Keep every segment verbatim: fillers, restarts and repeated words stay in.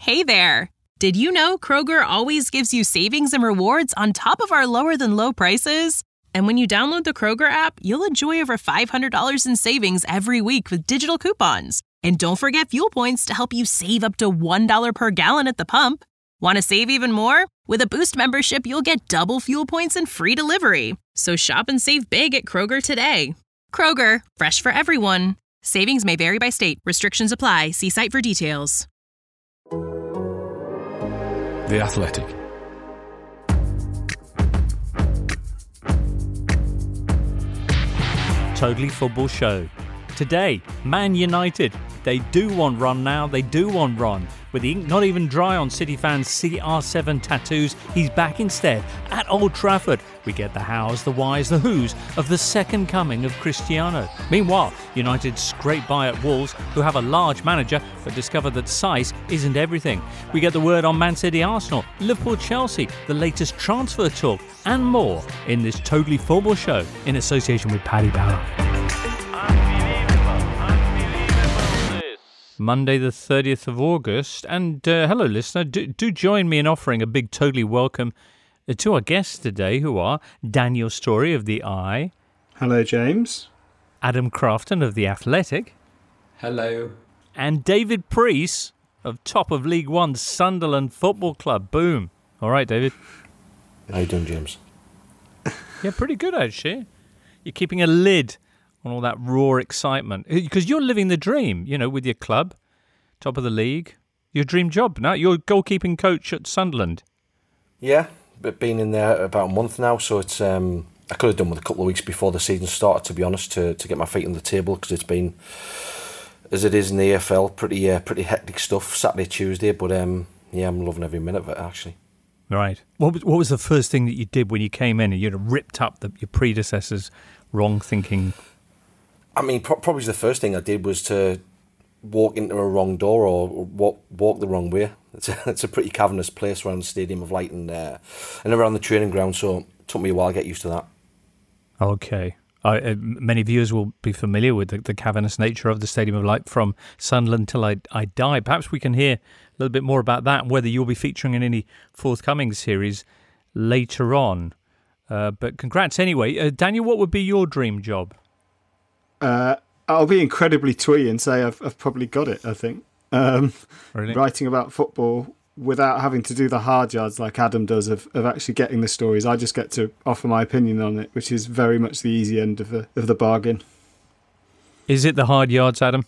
Hey there! Did you know Kroger always gives you savings and rewards on top of our lower-than-low prices? And when you download the Kroger app, you'll enjoy over five hundred dollars in savings every week with digital coupons. And don't forget fuel points to help you save up to one dollar per gallon at the pump. Want to save even more? With a Boost membership, you'll get double fuel points and free delivery. So shop and save big at Kroger today. Kroger, fresh for everyone. Savings may vary by state. Restrictions apply. See site for details. The Athletic. Totally Football Show. Today, Man United. They do want Ron now. They do want Ron. With the ink not even dry on City fans' C R seven tattoos, he's back instead at Old Trafford. We get the hows, the whys, the whos of the second coming of Cristiano. Meanwhile, United scrape by at Wolves, who have a large manager but discover that size isn't everything. We get the word on Man City, Arsenal, Liverpool, Chelsea, the latest transfer talk, and more in this Totally Football Show in association with Paddy Power. Monday the thirtieth of August, and uh, hello listener, do, do join me in offering a big totally welcome to our guests today, who are Daniel Storey of The Eye. Hello James. Adam Crafton of The Athletic. Hello. And David Preece of top of League One Sunderland Football Club. Boom. All right, David. How you doing, James? Yeah, pretty good actually. You're keeping a lid on all that raw excitement, because you're living the dream, you know, with your club, top of the league, your dream job now. You're goalkeeping coach at Sunderland. Yeah, but been in there about a month now, so it's um, I could have done with a couple of weeks before the season started, to be honest, to, to get my feet on the table, because it's been, as it is in the A F L, pretty uh, pretty hectic stuff, Saturday, Tuesday, but um, yeah, I'm loving every minute of it, actually. Right. What was, what was the first thing that you did when you came in and you'd ripped up the, your predecessors' wrong thinking? I mean, pro- probably the first thing I did was to walk into a wrong door or walk walk the wrong way. It's a, it's a pretty cavernous place around the Stadium of Light and uh, and around the training ground, so it took me a while to get used to that. Okay. I, uh, many viewers will be familiar with the, the cavernous nature of the Stadium of Light from Sunderland Till I, I Die. Perhaps we can hear a little bit more about that and whether you'll be featuring in any forthcoming series later on. Uh, but congrats anyway. Uh, Daniel, what would be your dream job? Uh, I'll be incredibly twee and say I've, I've probably got it, I think. Um, really? Writing about football without having to do the hard yards like Adam does of, of actually getting the stories. I just get to offer my opinion on it, which is very much the easy end of the, of the bargain. Is it the hard yards, Adam?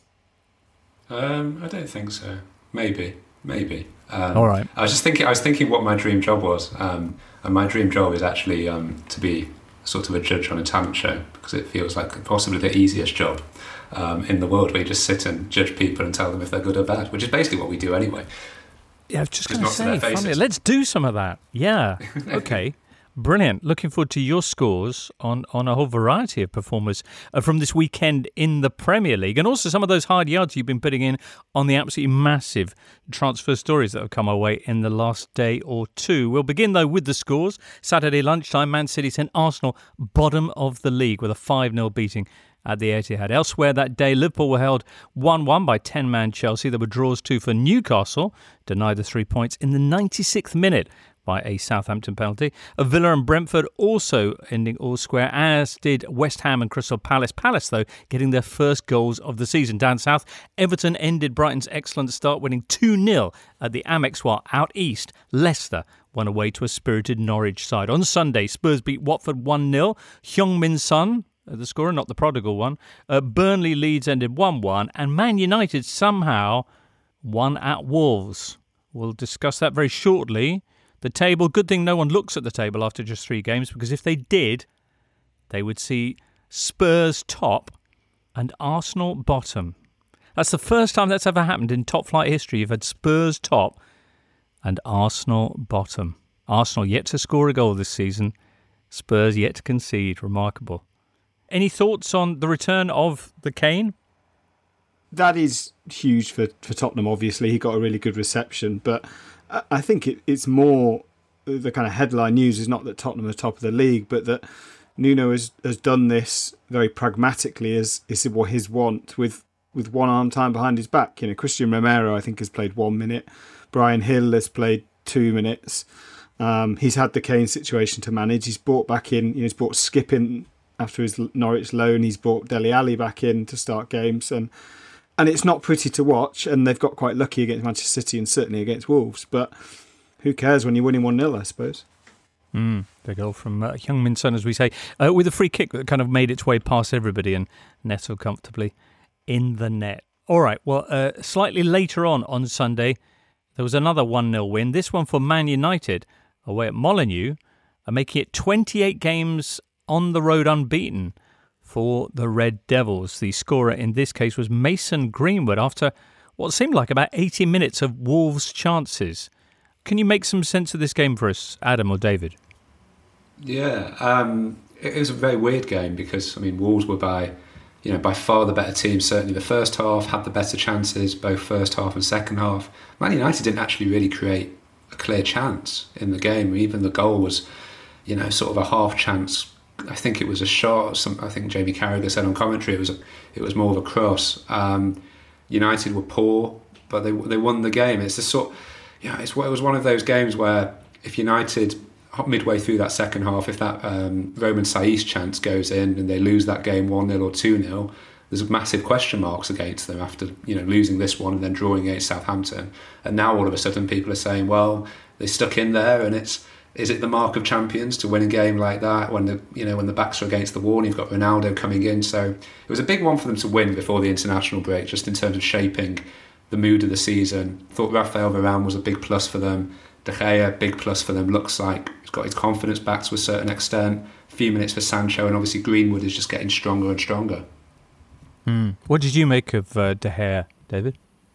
Um, I don't think so. Maybe. Maybe. Um, All right. I was just thinking I was thinking what my dream job was. Um, and my dream job is actually um, to be sort of a judge on a talent show, because it feels like possibly the easiest job um, in the world, where you just sit and judge people and tell them if they're good or bad, which is basically what we do anyway. Yeah, I was just, just going to say, funny. Let's do some of that. Yeah, okay. Brilliant. Looking forward to your scores on, on a whole variety of performers uh, from this weekend in the Premier League, and also some of those hard yards you've been putting in on the absolutely massive transfer stories that have come our way in the last day or two. We'll begin, though, with the scores. Saturday lunchtime, Man City sent Arsenal bottom of the league with a five nil beating at the Etihad. Elsewhere that day, Liverpool were held one one by ten-man Chelsea. There were draws too for Newcastle, denied the three points in the ninety-sixth minute by a Southampton penalty. A Villa and Brentford also ending all square, as did West Ham and Crystal Palace. Palace, though, getting their first goals of the season. Down south, Everton ended Brighton's excellent start, winning two nil at the Amex, while out east, Leicester won away to a spirited Norwich side. On Sunday, Spurs beat Watford one nil. Heung-min Son, the scorer, not the prodigal one. Uh, Burnley Leeds ended one one, and Man United somehow won at Wolves. We'll discuss that very shortly. The table, good thing no one looks at the table after just three games, because if they did, they would see Spurs top and Arsenal bottom. That's the first time that's ever happened in top flight history. You've had Spurs top and Arsenal bottom. Arsenal yet to score a goal this season. Spurs yet to concede. Remarkable. Any thoughts on the return of the Kane? That is huge for, for Tottenham, obviously. He got a really good reception, but I think it, it's more the kind of headline news is not that Tottenham are top of the league, but that Nuno has, has done this very pragmatically as is what his want with with one arm time behind his back. You know, Christian Romero, I think, has played one minute. Brian Hill has played two minutes. Um, he's had the Kane situation to manage. He's brought back in, you know, he's brought Skip in after his Norwich loan. He's brought Dele Alli back in to start games. And and it's not pretty to watch. And they've got quite lucky against Manchester City and certainly against Wolves. But who cares when you're winning one nil, I suppose. Mm, the goal from uh, Heung-min Son, as we say, uh, with a free kick that kind of made its way past everybody and nestled comfortably in the net. All right, well, uh, slightly later on on Sunday, there was another one nil win, this one for Man United, away at Molineux, uh, making it twenty-eight games on the road unbeaten for the Red Devils. The scorer in this case was Mason Greenwood after what seemed like about eighty minutes of Wolves' chances. Can you make some sense of this game for us, Adam or David? Yeah, um, it, it was a very weird game because, I mean, Wolves were by, you know, by far the better team. Certainly the first half had the better chances, both first half and second half. Man United didn't actually really create a clear chance in the game. Even the goal was, you know, sort of a half chance. I think it was a shot. Some, I think Jamie Carragher said on commentary it was a, it was more of a cross. Um, United were poor, but they they won the game. It's the sort. Yeah, it's, it was one of those games where if United, midway through that second half, if that um, Roman Saiz chance goes in and they lose that game one nil or two nil, there's massive question marks against them after, you know, losing this one and then drawing against Southampton. And now all of a sudden people are saying, well, they stuck in there, and it's is it the mark of champions to win a game like that when the you know when the backs are against the wall and you've got Ronaldo coming in? So it was a big one for them to win before the international break, just in terms of shaping the mood of the season. Thought Rafael Varane was a big plus for them. De Gea, big plus for them. Looks like he's got his confidence back to a certain extent. A few minutes for Sancho, and obviously Greenwood is just getting stronger and stronger. Hmm. What did you make of uh, De Gea, David?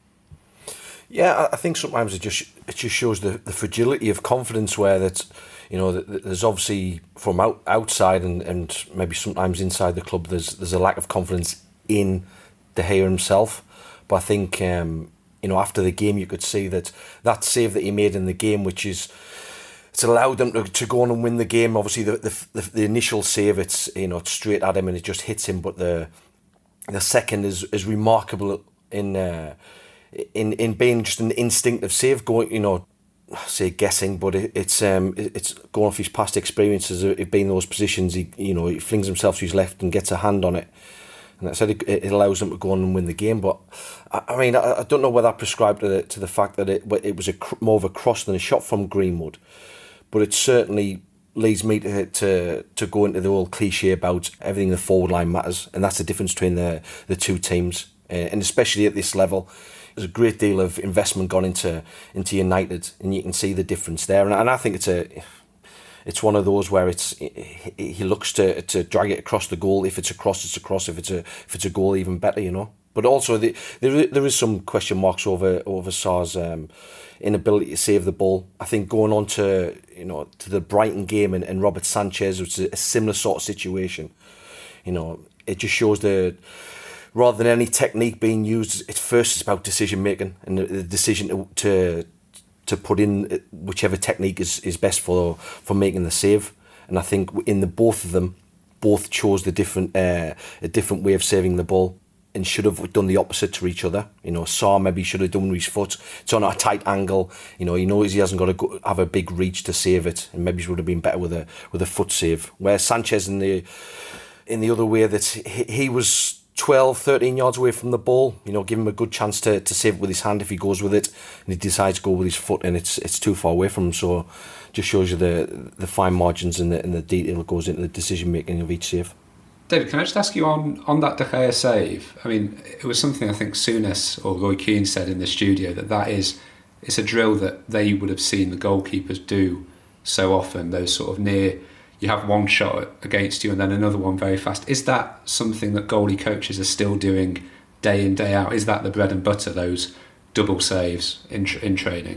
Yeah, I think sometimes it just it just shows the, the fragility of confidence, where that, you know, there's obviously from out, outside and, and maybe sometimes inside the club, there's there's a lack of confidence in De Gea himself. But I think, um, you know, after the game, you could see that that save that he made in the game, which is, it's allowed them to, to go on and win the game. Obviously, the, the the the initial save, it's, you know, it's straight at him and it just hits him. But the the second is is remarkable in uh, in in being just an instinctive save. Going, you know, I say guessing, but it, it's um it's going off his past experiences of being in those positions. He you know he flings himself to his left and gets a hand on it. And I said it, it allows them to go on and win the game. But I, I mean, I, I don't know whether I prescribed to the, to the fact that it it was a more of a cross than a shot from Greenwood. But it certainly leads me to to to go into the old cliche about everything in the forward line matters, and that's the difference between the the two teams, uh, and especially at this level. There's a great deal of investment gone into into United, and you can see the difference there. And, and I think it's a. It's one of those where it's he looks to to drag it across the goal. If it's a cross, it's a cross. If it's a if it's a goal, even better, you know. But also the, there there is some question marks over over Sarr's um, inability to save the ball. I think going on to you know to the Brighton game and, and Robert Sanchez, which is a similar sort of situation. You know, it just shows the rather than any technique being used, it's first it's about decision making and the, the decision to. to to put in whichever technique is, is best for for making the save. And I think in the both of them, both chose the different uh, a different way of saving the ball and should have done the opposite to each other. You know, Sarr maybe should have done with his foot. It's on a tight angle. You know, he knows he hasn't got to go, have a big reach to save it, and maybe he would have been better with a with a foot save. Where Sanchez in the in the other way that he, he was twelve, thirteen yards away from the ball, you know, give him a good chance to, to save it with his hand if he goes with it, and he decides to go with his foot and it's it's too far away from him. So just shows you the the fine margins and the, and the detail that goes into the decision making of each save. David, can I just ask you on, on that De Gea save? I mean, it was something I think Souness or Roy Keane said in the studio, that that is, it's a drill that they would have seen the goalkeepers do so often, those sort of near, you have one shot against you and then another one very fast. Is that something that goalie coaches are still doing day in, day out? Is that the bread and butter, those double saves in in training?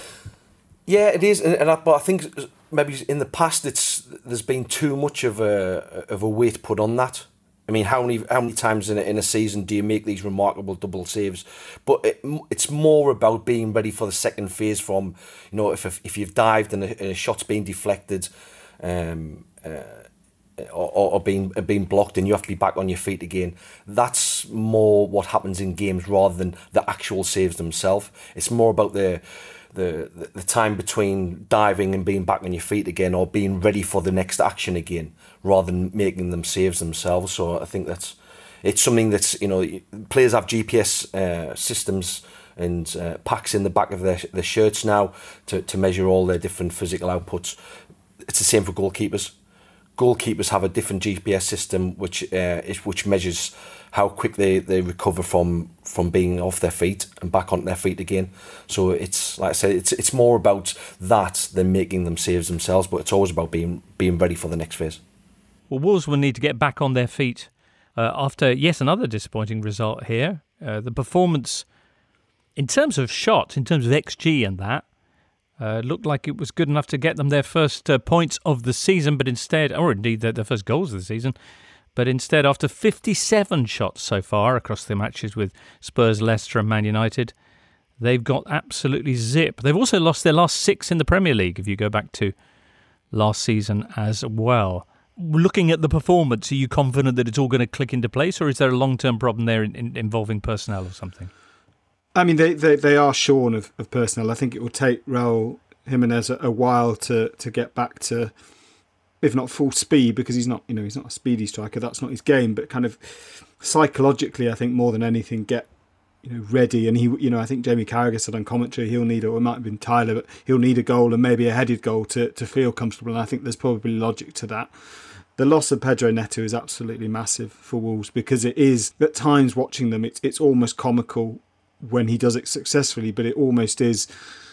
Yeah, it is, and I, but I think maybe in the past it's there's been too much of a of a weight put on that. I mean, how many how many times in a, in a season do you make these remarkable double saves? But it, it's more about being ready for the second phase. From, you know, if if you've dived and a, and a shot's been deflected, um, uh, or, or being being blocked, and you have to be back on your feet again. That's more what happens in games rather than the actual saves themselves. It's more about the the the time between diving and being back on your feet again, or being ready for the next action again, rather than making them saves themselves. So I think that's it's something that's, you know, players have G P S uh, systems and uh, packs in the back of their their shirts now to to measure all their different physical outputs. It's the same for goalkeepers. Goalkeepers have a different G P S system which uh, is, which measures how quick they, they recover from from being off their feet and back on their feet again. So it's, like I said, it's it's more about that than making them saves themselves, but it's always about being being ready for the next phase. Well, Wolves will need to get back on their feet uh, after, yes, another disappointing result here. Uh, the performance, in terms of shots, in terms of X G and that, Uh, looked like it was good enough to get them their first uh, points of the season, but instead, or indeed their, their first goals of the season, but instead after fifty-seven shots so far across the matches with Spurs, Leicester and Man United, they've got absolutely zip. They've also lost their last six in the Premier League, if you go back to last season as well. Looking at the performance, are you confident that it's all going to click into place, or is there a long-term problem there in, in, involving personnel or something? I mean, they, they, they are shorn of, of personnel. I think it will take Raúl Jiménez a, a while to, to get back to, if not full speed, because he's not, you know, he's not a speedy striker. That's not his game. But kind of psychologically, I think more than anything, get, you know, ready. And he, you know, I think Jamie Carragher said on commentary he'll need, or it might have been Tyler, but he'll need a goal and maybe a headed goal to to feel comfortable. And I think there's probably logic to that. The loss of Pedro Neto is absolutely massive for Wolves, because it is, at times watching them, it's it's almost comical when he does it successfully, but it almost is,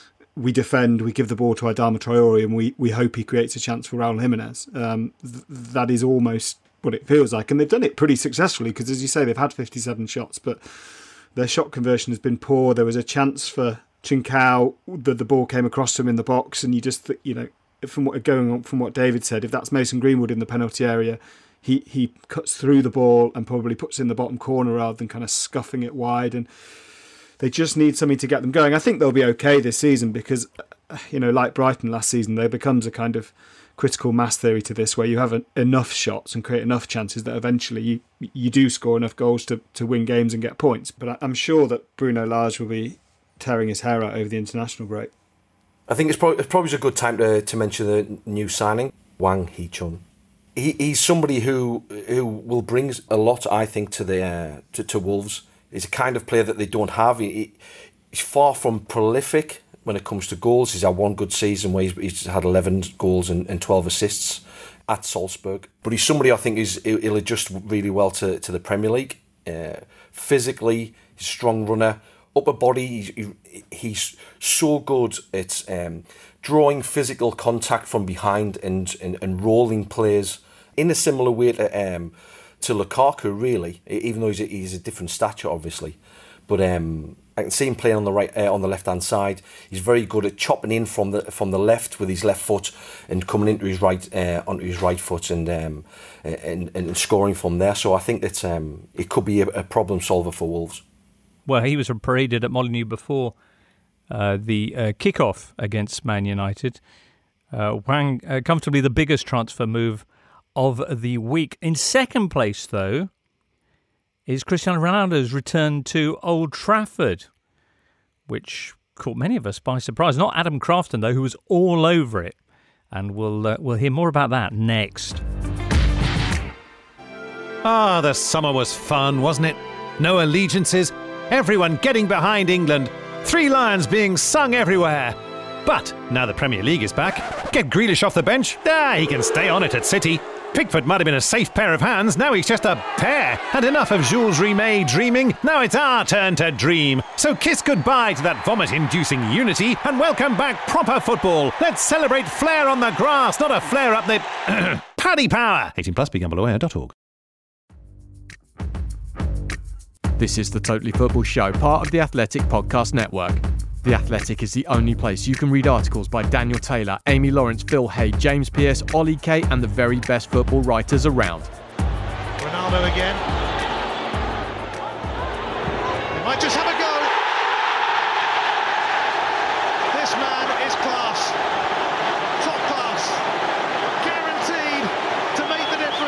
we defend, we give the ball to Adama Traoré, and we, we hope he creates a chance for Raúl Jiménez. Um, th- that is almost what it feels like. And they've done it pretty successfully, because as you say, they've had fifty-seven shots, but their shot conversion has been poor. There was a chance for Trincao, the, the ball came across to him in the box, and you just, th- you know, from what going on, from what David said, if that's Mason Greenwood in the penalty area, he, he cuts through the ball and probably puts it in the bottom corner rather than kind of scuffing it wide. And they just need something to get them going. I think they'll be okay this season because, you know, like Brighton last season, there becomes a kind of critical mass theory to this, where you have enough shots and create enough chances that eventually you you do score enough goals to, to win games and get points. But I'm sure that Bruno Lage will be tearing his hair out over the international break. I think it's probably, it's probably a good time to, to mention the new signing, Wang Hee-chun. He, he's somebody who who will bring a lot, I think, to the uh, to, to Wolves. He's a kind of player that they don't have. He, he's far from prolific when it comes to goals. He's had one good season where he's, he's had eleven goals and, and twelve assists at Salzburg. But he's somebody I think is he'll adjust really well to, to the Premier League. Uh, physically, he's a strong runner. Upper body, he's, he's so good at um, drawing physical contact from behind and, and, and rolling players in a similar way to... Um, to Lukaku, really, even though he's a, he's a different stature, obviously. But um, I can see him playing on the right, uh, on the left-hand side. He's very good at chopping in from the from the left with his left foot and coming into his right uh, onto his right foot and um, and and scoring from there. So I think that um, it could be a, a problem solver for Wolves. Well, he was paraded at Molineux before uh, the uh, kickoff against Man United. Uh, Wang, uh, comfortably the biggest transfer move of the week. In second place, though, is Cristiano Ronaldo's return to Old Trafford, which caught many of us by surprise. Not Adam Crafton, though, who was all over it. And we'll uh, we'll hear more about that next. Ah, the summer was fun, wasn't it? No allegiances, everyone getting behind England, Three Lions being sung everywhere. But now the Premier League is back, get Grealish off the bench. Ah, he can stay on it at City. Pickford might have been a safe pair of hands, now he's just a pair. And enough of Jules Rimet dreaming, now it's our turn to dream. So kiss goodbye to that vomit-inducing unity and welcome back proper football. Let's celebrate flair on the grass, not a flare up the... Paddy Power! eighteen plus, be gamble aware dot org. This is the Totally Football Show, part of the Athletic Podcast Network. The Athletic is the only place you can read articles by Daniel Taylor, Amy Lawrence, Phil Hay, James Pearce, Ollie Kay, and the very best football writers around. Ronaldo again. He might just have a go. This man is class. Top class. Guaranteed to make the difference.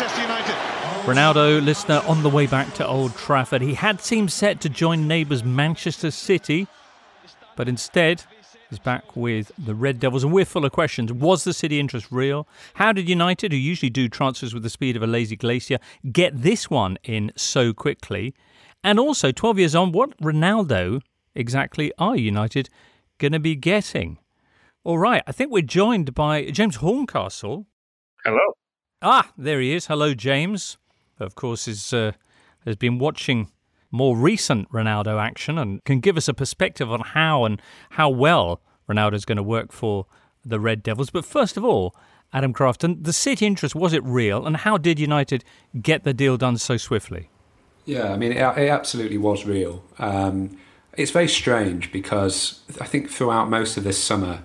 Manchester United. Ronaldo, listener, on the way back to Old Trafford. He had seemed set to join neighbours Manchester City, but instead is back with the Red Devils, and we're full of questions. Was the City interest real? How did United, who usually do transfers with the speed of a lazy glacier, get this one in so quickly? And also, twelve years on, what Ronaldo exactly are United going to be getting? All right, I think we're joined by James Horncastle. Hello. Ah, there he is. Hello, James. Of course, is uh, has been watching more recent Ronaldo action and can give us a perspective on how and how well Ronaldo's going to work for the Red Devils. But first of all, Adam Crafton, the City interest, was it real? And how did United get the deal done so swiftly? Yeah, I mean, it, it absolutely was real. Um, it's very strange because I think throughout most of this summer,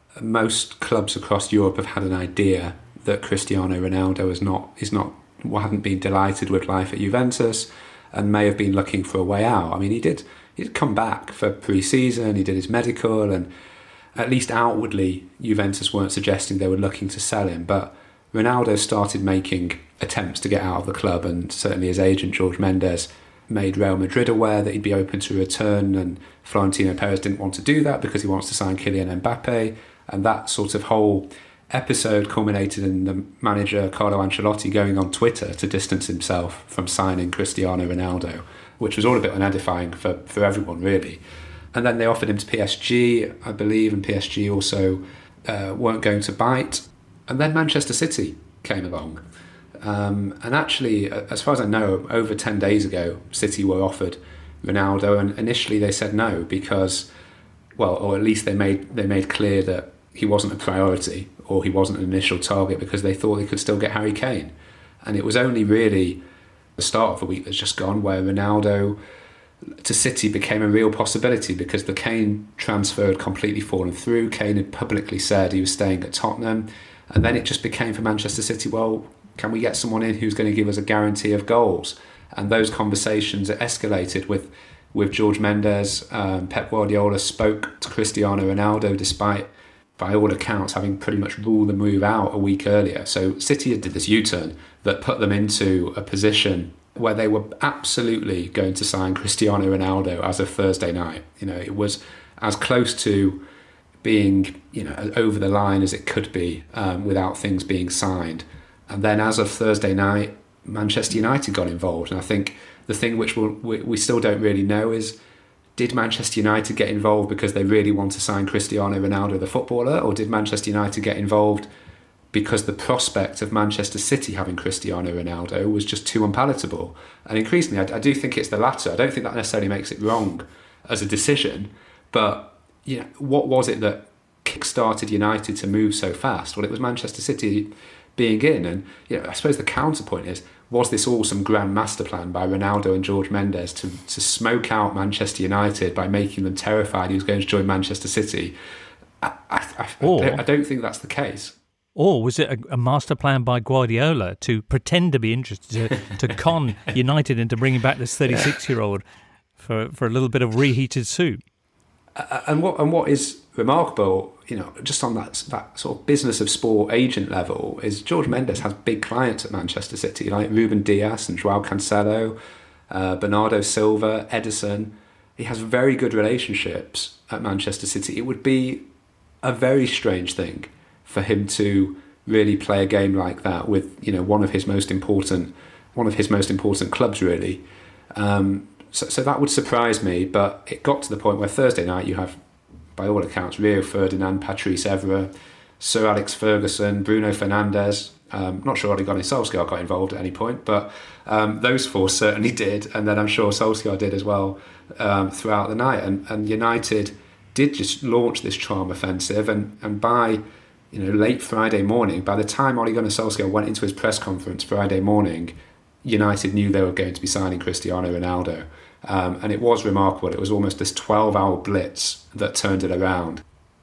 most clubs across Europe have had an idea that Cristiano Ronaldo is not is not hadn't been delighted with life at Juventus and may have been looking for a way out. I mean, he did he'd come back for pre-season, he did his medical, and at least outwardly, Juventus weren't suggesting they were looking to sell him. But Ronaldo started making attempts to get out of the club, and certainly his agent, Jorge Mendes, made Real Madrid aware that he'd be open to return, and Florentino Perez didn't want to do that because he wants to sign Kylian Mbappe, and that sort of whole episode culminated in the manager Carlo Ancelotti going on Twitter to distance himself from signing Cristiano Ronaldo, which was all a bit unedifying for, for everyone, really. And then they offered him to P S G, I believe, and P S G also uh, weren't going to bite. And then Manchester City came along. Um, and actually, as far as I know, over ten days ago, City were offered Ronaldo, and initially they said no because, well, or at least they made they made clear that he wasn't a priority or he wasn't an initial target because they thought they could still get Harry Kane. And it was only really the start of the week that's just gone where Ronaldo to City became a real possibility because the Kane transfer had completely fallen through. Kane had publicly said he was staying at Tottenham, and then it just became for Manchester City, well, can we get someone in who's going to give us a guarantee of goals? And those conversations escalated with with Jorge Mendes. um, Pep Guardiola spoke to Cristiano Ronaldo despite, by all accounts, having pretty much ruled the move out a week earlier. So City did this U-turn that put them into a position where they were absolutely going to sign Cristiano Ronaldo as of Thursday night. You know, it was as close to being, you know, over the line as it could be um, without things being signed. And then as of Thursday night, Manchester United got involved. And I think the thing which we'll, we we still don't really know is, did Manchester United get involved because they really want to sign Cristiano Ronaldo, the footballer, or did Manchester United get involved because the prospect of Manchester City having Cristiano Ronaldo was just too unpalatable? And increasingly, I, I do think it's the latter. I don't think that necessarily makes it wrong as a decision, but you know, what was it that kick-started United to move so fast? Well, it was Manchester City being in, and you know, I suppose the counterpoint is, was this all some grand master plan by Ronaldo and Jorge Mendes to, to smoke out Manchester United by making them terrified he was going to join Manchester City? I, I, I, or, I don't think that's the case. Or was it a, a master plan by Guardiola to pretend to be interested, to, to con United into bringing back this thirty-six-year-old for, for a little bit of reheated soup? Uh, and what and what is remarkable, you know, just on that that sort of business of sport agent level, is Jorge Mendes has big clients at Manchester City, like Ruben Dias and Joao Cancelo, uh, Bernardo Silva, Edison. He has very good relationships at Manchester City. It would be a very strange thing for him to really play a game like that with, you know, one of his most important one of his most important clubs, really. Um, So, so that would surprise me, but it got to the point where Thursday night you have, by all accounts, Rio Ferdinand, Patrice Evra, Sir Alex Ferguson, Bruno Fernandes. Um, not sure Ole Gunnar Solskjaer got involved at any point, but um, those four certainly did, and then I'm sure Solskjaer did as well um, throughout the night. And, and United did just launch this charm offensive, and, and by you know late Friday morning, by the time Ole Gunnar Solskjaer went into his press conference Friday morning, United knew they were going to be signing Cristiano Ronaldo. Um, and it was remarkable. It was almost this twelve-hour blitz that turned it around.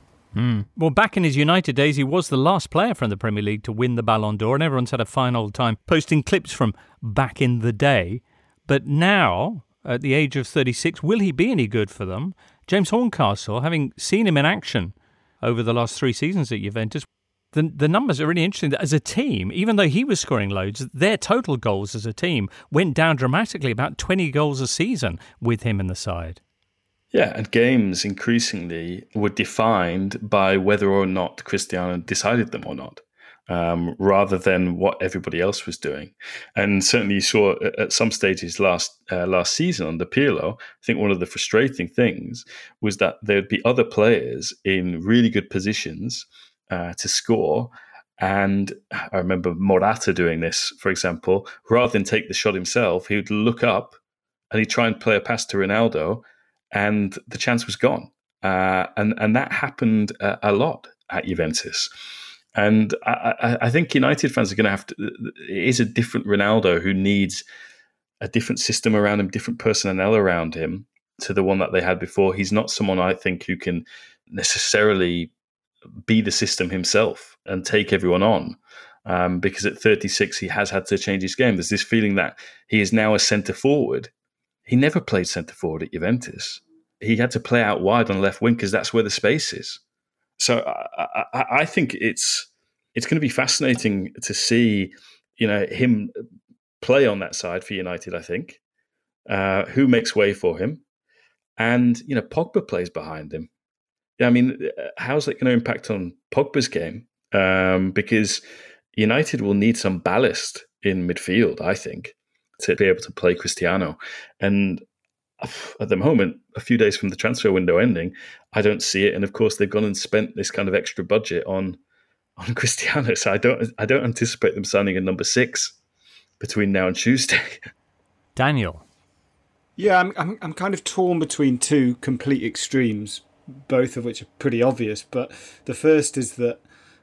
Mm. Well, back in his United days, he was the last player from the Premier League to win the Ballon d'Or, and everyone's had a fine old time posting clips from back in the day. But now, at the age of thirty-six, will he be any good for them? James Horncastle, having seen him in action over the last three seasons at Juventus, the the numbers are really interesting. That as a team, even though he was scoring loads, their total goals as a team went down dramatically, about twenty goals a season with him in the side. Yeah, and games increasingly were defined by whether or not Cristiano decided them or not, um, rather than what everybody else was doing. And certainly you saw at some stages last uh, last season under Pirlo, I think one of the frustrating things was that there'd be other players in really good positions uh, to score. And I remember Morata doing this, for example. Rather than take the shot himself, he would look up and he'd try and play a pass to Ronaldo, and the chance was gone. Uh, and, and that happened a, a lot at Juventus. And I, I, I think United fans are going to have to... It is a different Ronaldo who needs a different system around him, different personnel around him to the one that they had before. He's not someone, I think, who can necessarily be the system himself and take everyone on. Um, because at thirty-six, he has had to change his game. There's this feeling that he is now a centre forward. He never played centre forward at Juventus. He had to play out wide on the left wing because that's where the space is. So I, I, I think it's it's going to be fascinating to see, you know, him play on that side for United. I think uh, who makes way for him, and you know, Pogba plays behind him. Yeah, I mean, how's that going to impact on Pogba's game? Um, because United will need some ballast in midfield, I think, to be able to play Cristiano. And at the moment, a few days from the transfer window ending, I don't see it. And of course, they've gone and spent this kind of extra budget on on Cristiano. So I don't I don't anticipate them signing a number six between now and Tuesday. Daniel. Yeah, I'm I'm, I'm kind of torn between two complete extremes, both of which are pretty obvious. But the first is that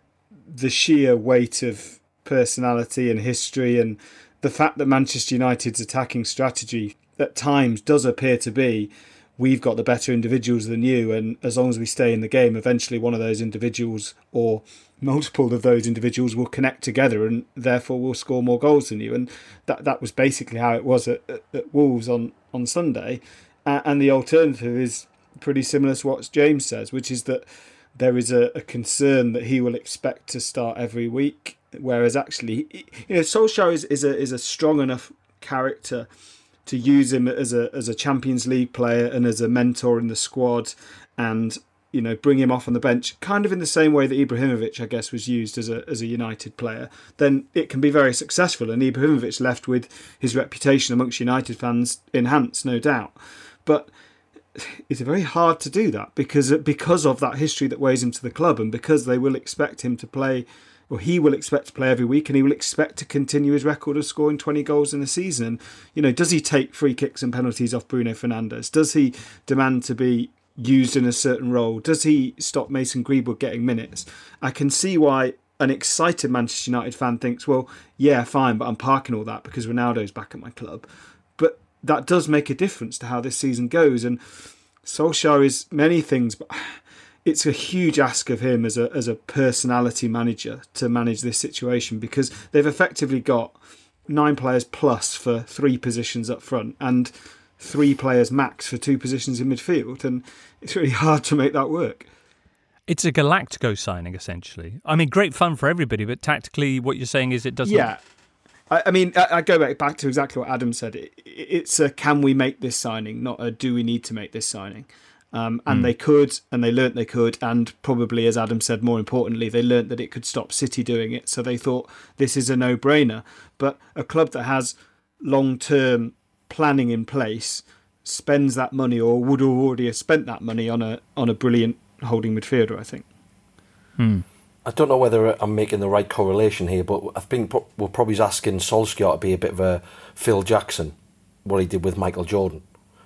the sheer weight of personality and history, and the fact that Manchester United's attacking strategy at times does appear to be, we've got the better individuals than you, and as long as we stay in the game, eventually one of those individuals or multiple of those individuals will connect together and therefore will score more goals than you. And that that was basically how it was at, at, at Wolves on, on Sunday. Uh, and the alternative is pretty similar to what James says, which is that there is a, a concern that he will expect to start every week, whereas actually, you know, Solskjaer is, is a is a strong enough character to use him as a as a Champions League player and as a mentor in the squad, and you know, bring him off on the bench, kind of in the same way that Ibrahimovic, I guess, was used as a as a United player. Then it can be very successful, and Ibrahimovic left with his reputation amongst United fans enhanced, no doubt. But it's very hard to do that because because of that history that weighs into the club, and because they will expect him to play. Well, he will expect to play every week, and he will expect to continue his record of scoring twenty goals in a season. And, you know, does he take free kicks and penalties off Bruno Fernandes? Does he demand to be used in a certain role? Does he stop Mason Greenwood getting minutes? I can see why an excited Manchester United fan thinks, well, yeah, fine, but I'm parking all that because Ronaldo's back at my club. But that does make a difference to how this season goes. And Solskjaer is many things, but it's a huge ask of him as a as a personality manager to manage this situation, because they've effectively got nine players plus for three positions up front and three players max for two positions in midfield, and it's really hard to make that work. It's a Galactico signing, essentially. I mean, great fun for everybody, but tactically what you're saying is it doesn't... Yeah. I, I mean, I, I go back, back to exactly what Adam said. It, it's a can we make this signing, not a do we need to make this signing. Um, and mm. they could, and they learnt they could, and probably, as Adam said, more importantly, they learnt that it could stop City doing it. So they thought this is a no-brainer. But a club that has long-term planning in place spends that money, or would already have spent that money on a on a brilliant holding midfielder, I think. Hmm. I don't know whether I'm making the right correlation here, but I think we're probably asking Solskjaer to be a bit of a Phil Jackson, what he did with Michael Jordan.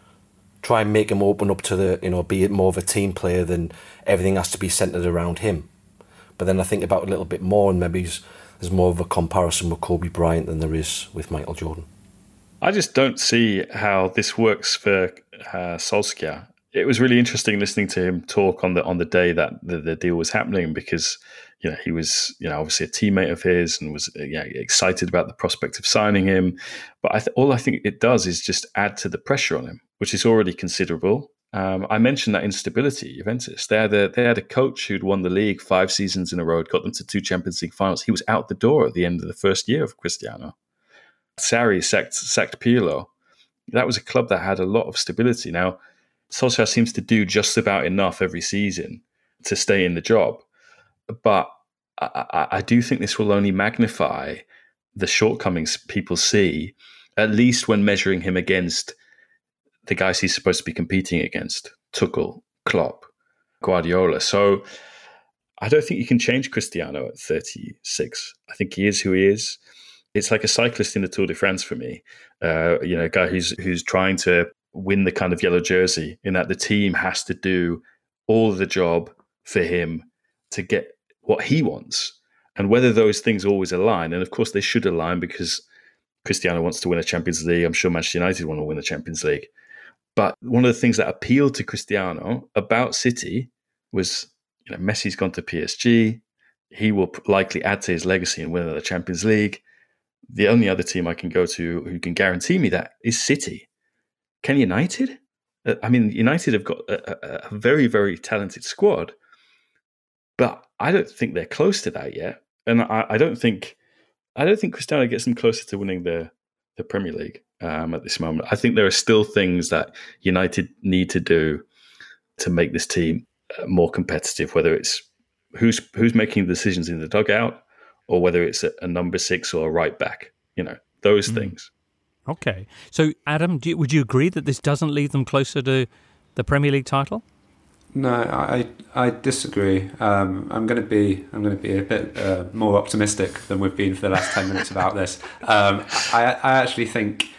Try and make him open up to the, you know, be more of a team player than everything has to be centred around him. But then I think about it a little bit more, and maybe there's more of a comparison with Kobe Bryant than there is with Michael Jordan. I just don't see how this works for uh, Solskjaer. It was really interesting listening to him talk on the on the day that the, the deal was happening, because you know he was you know obviously a teammate of his and was yeah, excited about the prospect of signing him. But I th- all I think it does is just add to the pressure on him, which is already considerable. Um, I mentioned that instability, Juventus. They had, a, they had a coach who'd won the league five seasons in a row, got them to two Champions League finals. He was out the door at the end of the first year of Cristiano. Sarri sacked, sacked Pirlo. That was a club that had a lot of stability. Now, Solskjaer seems to do just about enough every season to stay in the job. But I, I, I do think this will only magnify the shortcomings people see, at least when measuring him against the guys he's supposed to be competing against, Tuchel, Klopp, Guardiola. So I don't think you can change Cristiano at thirty-six. I think he is who he is. It's like a cyclist in the Tour de France for me. Uh, you know, a guy who's who's trying to win the kind of yellow jersey, in that the team has to do all of the job for him to get what he wants. And whether those things always align, and of course they should align because Cristiano wants to win a Champions League. I'm sure Manchester United want to win the Champions League. But one of the things that appealed to Cristiano about City was, you know, Messi's gone to P S G. He will likely add to his legacy and win the Champions League. The only other team I can go to who can guarantee me that is City. Can United? I mean, United have got a, a very, very talented squad, but I don't think they're close to that yet. And I, I don't think, I don't think Cristiano gets them closer to winning the the Premier League um, at this moment. I think there are still things that United need to do to make this team more competitive, whether it's who's who's making the decisions in the dugout, or whether it's a, a number six or a right back. You know, those mm. things. Okay. So, Adam, do you, would you agree that this doesn't lead them closer to the Premier League title? No, I I disagree. Um, I'm going to be I'm going to be a bit uh, more optimistic than we've been for the last ten minutes about this. Um, I I actually think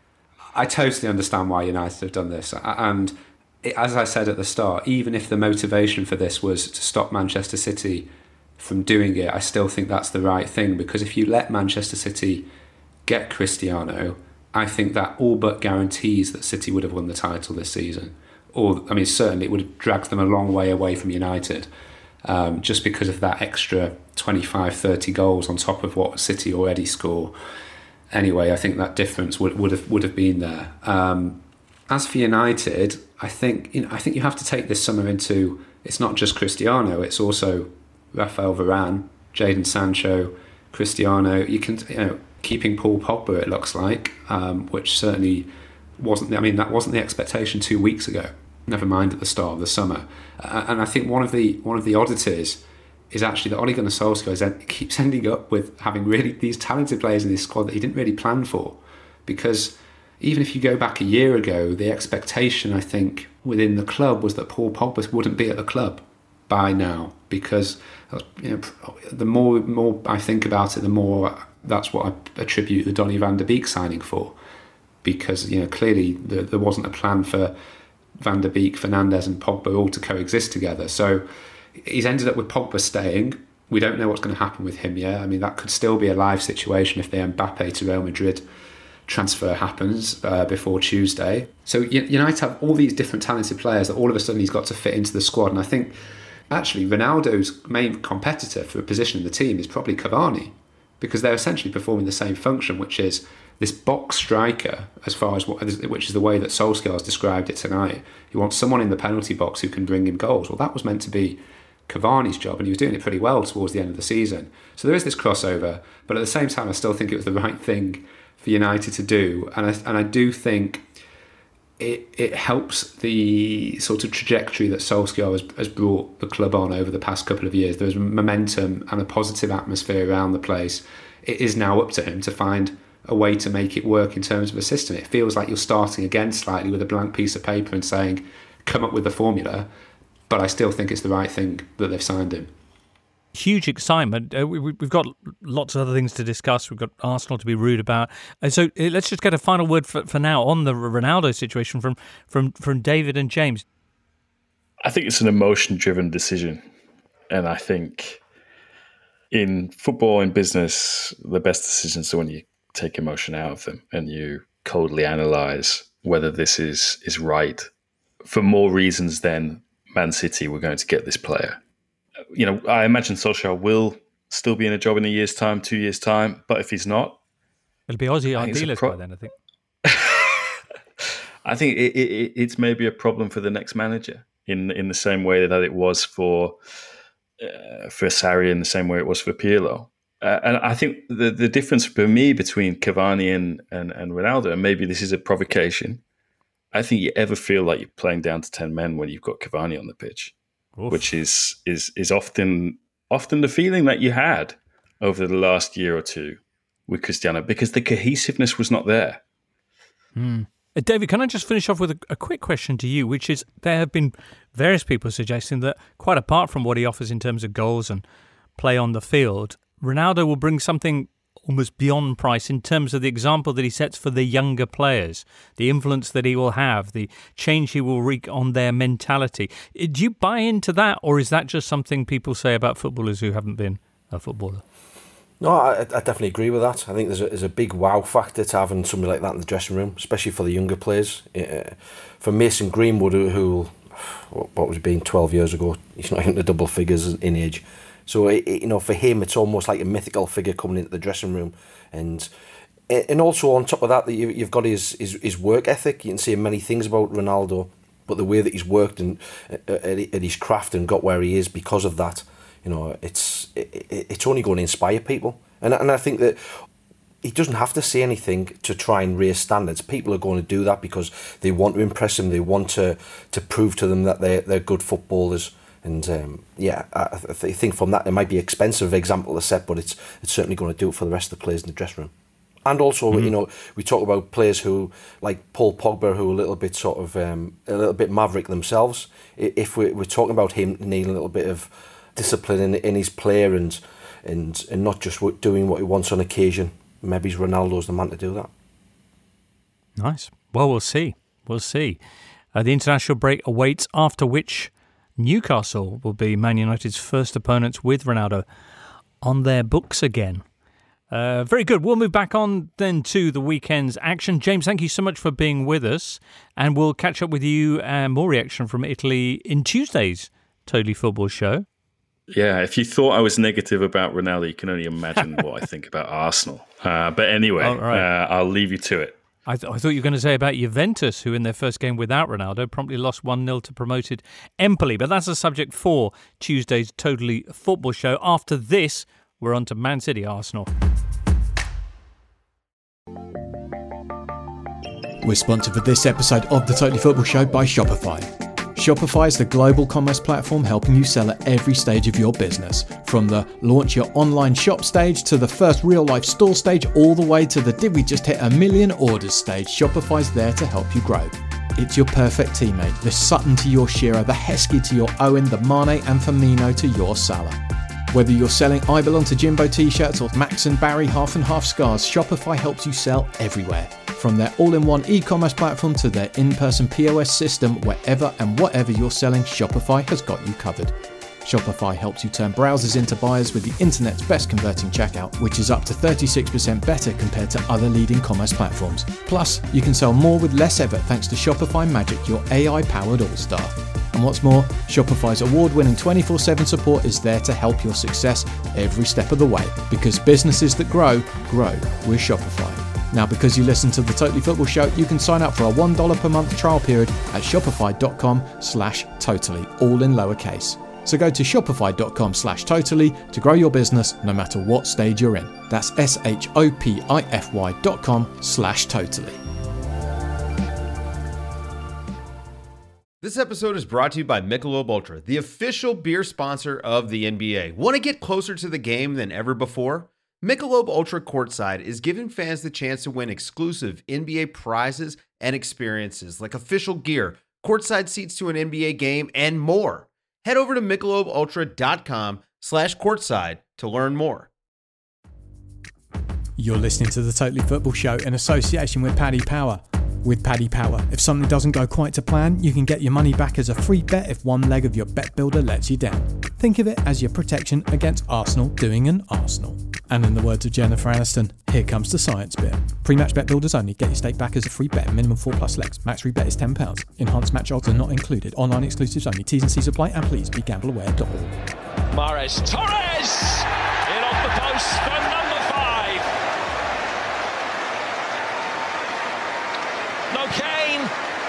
I totally understand why United have done this, and it, as I said at the start, even if the motivation for this was to stop Manchester City from doing it, I still think that's the right thing, because if you let Manchester City get Cristiano, I think that all but guarantees that City would have won the title this season. Or, I mean, certainly it would have dragged them a long way away from United, um, just because of that extra twenty-five, thirty goals on top of what City already score. Anyway, I think that difference would, would have would have been there. Um, as for United, I think you know I think you have to take this summer into, it's not just Cristiano, it's also Rafael Varane, Jadon Sancho, Cristiano. You can you know keeping Paul Pogba, it looks like, um, which certainly wasn't. I mean, that wasn't the expectation two weeks ago. Never mind at the start of the summer. Uh, and I think one of the one of the oddities is actually that Ole Gunnar Solskjaer keeps ending up with having really these talented players in this squad that he didn't really plan for. Because even if you go back a year ago, the expectation, I think, within the club was that Paul Pogba wouldn't be at the club by now. Because you know, the more more I think about it, the more that's what I attribute the Donny van de Beek signing for. Because you know clearly there, there wasn't a plan for Van der Beek, Fernandes and Pogba all to coexist together. So he's ended up with Pogba staying. We don't know what's going to happen with him yet. I mean, that could still be a live situation if the Mbappe to Real Madrid transfer happens uh, before Tuesday. So United have all these different talented players that all of a sudden he's got to fit into the squad. And I think actually Ronaldo's main competitor for a position in the team is probably Cavani, because they're essentially performing the same function, which is this box striker, as far as what, which is the way that Solskjaer has described it tonight. He wants someone in the penalty box who can bring him goals. Well, that was meant to be Cavani's job, and he was doing it pretty well towards the end of the season. So there is this crossover, but at the same time, I still think it was the right thing for United to do, and I, and I do think it it helps the sort of trajectory that Solskjaer has, has brought the club on over the past couple of years. There's momentum and a positive atmosphere around the place. It is now up to him to find a way to make it work in terms of a system. It feels like you're starting again slightly with a blank piece of paper and saying, come up with the formula, but I still think it's the right thing that they've signed him. Huge excitement. Uh, we, we've got lots of other things to discuss. We've got Arsenal to be rude about. And so uh, let's just get a final word for, for now on the Ronaldo situation from, from, from David and James. I think it's an emotion-driven decision. And I think in football and business, the best decisions are when you take emotion out of them and you coldly analyse whether this is, is right for more reasons than Man City were going to get this player. You know, I imagine Solskjaer will still be in a job in a year's time, two years' time, but if he's not... It'll be Aussie idealist pro- by then, I think. I think it, it, it's maybe a problem for the next manager in in the same way that it was for uh, for Sarri, in the same way it was for Pirlo. Uh, and I think the, the difference for me between Cavani and, and, and Ronaldo, and maybe this is a provocation, I think you ever feel like you're playing down to ten men when you've got Cavani on the pitch, Oof. which is is is often often the feeling that you had over the last year or two with Cristiano, because the cohesiveness was not there. Hmm. Uh, David, can I just finish off with a, a quick question to you, which is there have been various people suggesting that quite apart from what he offers in terms of goals and play on the field, Ronaldo will bring something almost beyond price in terms of the example that he sets for the younger players, the influence that he will have, the change he will wreak on their mentality. Do you buy into that, or is that just something people say about footballers who haven't been a footballer? No, I, I definitely agree with that. I think there's a, there's a big wow factor to having somebody like that in the dressing room, especially for the younger players. Uh, for Mason Greenwood, who, who what was being twelve years ago, he's not into double figures in age. So, it, you know, for him, it's almost like a mythical figure coming into the dressing room. And and also on top of that, that you, you've got his, his his work ethic. You can say many things about Ronaldo, but the way that he's worked and at, at his craft and got where he is because of that, you know, it's it, it's only going to inspire people. And and I think that he doesn't have to say anything to try and raise standards. People are going to do that because they want to impress him. They want to to prove to them that they're they're good footballers. And um, yeah, I, I think from that, it might be an expensive example to set, but it's it's certainly going to do it for the rest of the players in the dressing room. And also, mm-hmm. you know, we talk about players who, like Paul Pogba, who are a little bit sort of, um, a little bit maverick themselves. If we're, we're talking about him needing a little bit of discipline in, in his play and, and, and not just doing what he wants on occasion, maybe Ronaldo's the man to do that. Nice. Well, we'll see. We'll see. Uh, the international break awaits, after which Newcastle will be Man United's first opponents with Ronaldo on their books again. Uh, very good. We'll move back on then to the weekend's action. James, thank you so much for being with us, and we'll catch up with you and more reaction from Italy in Tuesday's Totally Football Show. Yeah, if you thought I was negative about Ronaldo, you can only imagine what I think about Arsenal. Uh, but anyway, oh, right. uh, I'll leave you to it. I, th- I thought you were going to say about Juventus, who in their first game without Ronaldo promptly lost one nil to promoted Empoli. But that's a subject for Tuesday's Totally Football Show. After this, we're on to Man City Arsenal. We're sponsored for this episode of the Totally Football Show by Shopify. Shopify is the global commerce platform helping you sell at every stage of your business. From the launch your online shop stage to the first real life store stage, all the way to the did we just hit a million orders stage, Shopify's there to help you grow. It's your perfect teammate, the Sutton to your Shearer, the Heskey to your Owen, the Mane and Firmino to your Salah. Whether you're selling I Belong to Jimbo t-shirts or Max and Barry half and half scarves, Shopify helps you sell everywhere. From their all-in-one e-commerce platform to their in-person P O S system, wherever and whatever you're selling, Shopify has got you covered. Shopify helps you turn browsers into buyers with the internet's best converting checkout, which is up to thirty-six percent better compared to other leading commerce platforms. Plus, you can sell more with less effort thanks to Shopify Magic, your A I-powered all-star. And what's more, Shopify's award-winning twenty-four seven support is there to help your success every step of the way, because businesses that grow, grow with Shopify. Now, because you listen to the Totally Football Show, you can sign up for a one dollar per month trial period at shopify.com slash totally, all in lowercase. So go to shopify.com slash totally to grow your business no matter what stage you're in. That's S-H-O-P-I-F-Y dot com slash totally. This episode is brought to you by Michelob Ultra, the official beer sponsor of the N B A. Want to get closer to the game than ever before? Michelob Ultra Courtside is giving fans the chance to win exclusive N B A prizes and experiences like official gear, courtside seats to an N B A game, and more. Head over to michelobultra.com slash courtside to learn more. You're listening to the Totally Football Show in association with Paddy Power. With Paddy Power, if something doesn't go quite to plan, you can get your money back as a free bet if one leg of your bet builder lets you down. Think of it as your protection against Arsenal doing an Arsenal. And in the words of Jennifer Aniston, here comes the science bit. Pre-match bet builders only. Get your stake back as a free bet. Minimum four plus legs. Max free bet is ten pounds. Enhanced match odds are not included. Online exclusives only. T's and C's apply, and please be gamble aware dot org. Mahrez, Torres! In off the post for number five. No, Kane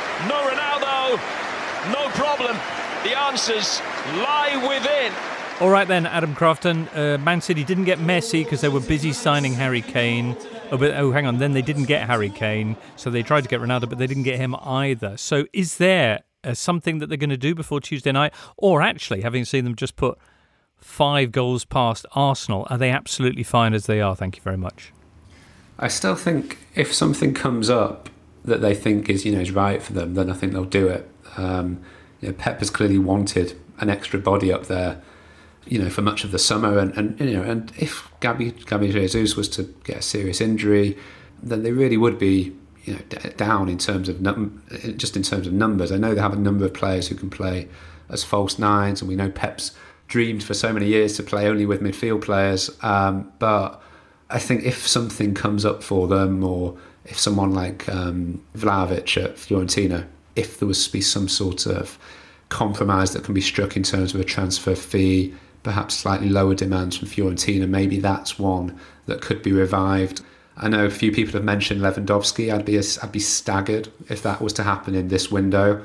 no problem. The answers lie within. All right then, Adam Crafton. Uh, Man City didn't get Messi because they were busy signing Harry Kane. Oh, but, oh, hang on. Then they didn't get Harry Kane, so they tried to get Ronaldo, but they didn't get him either. So is there uh, something that they're going to do before Tuesday night? Or actually, having seen them just put five goals past Arsenal, are they absolutely fine as they are? Thank you very much. I still think if something comes up that they think is, you know, is right for them, then I think they'll do it. Um, you know, Pep has clearly wanted an extra body up there, you know, for much of the summer, and, and you know, and if Gabi Gabi Jesus was to get a serious injury, then they really would be, you know, d- down in terms of num- just in terms of numbers. I know they have a number of players who can play as false nines, and we know Pep's dreamed for so many years to play only with midfield players. Um, but I think if something comes up for them, or if someone like um, Vlahovic at Fiorentina, if there was to be some sort of compromise that can be struck in terms of a transfer fee, perhaps slightly lower demands from Fiorentina, maybe that's one that could be revived. I know a few people have mentioned Lewandowski. I'd be I'd be staggered if that was to happen in this window.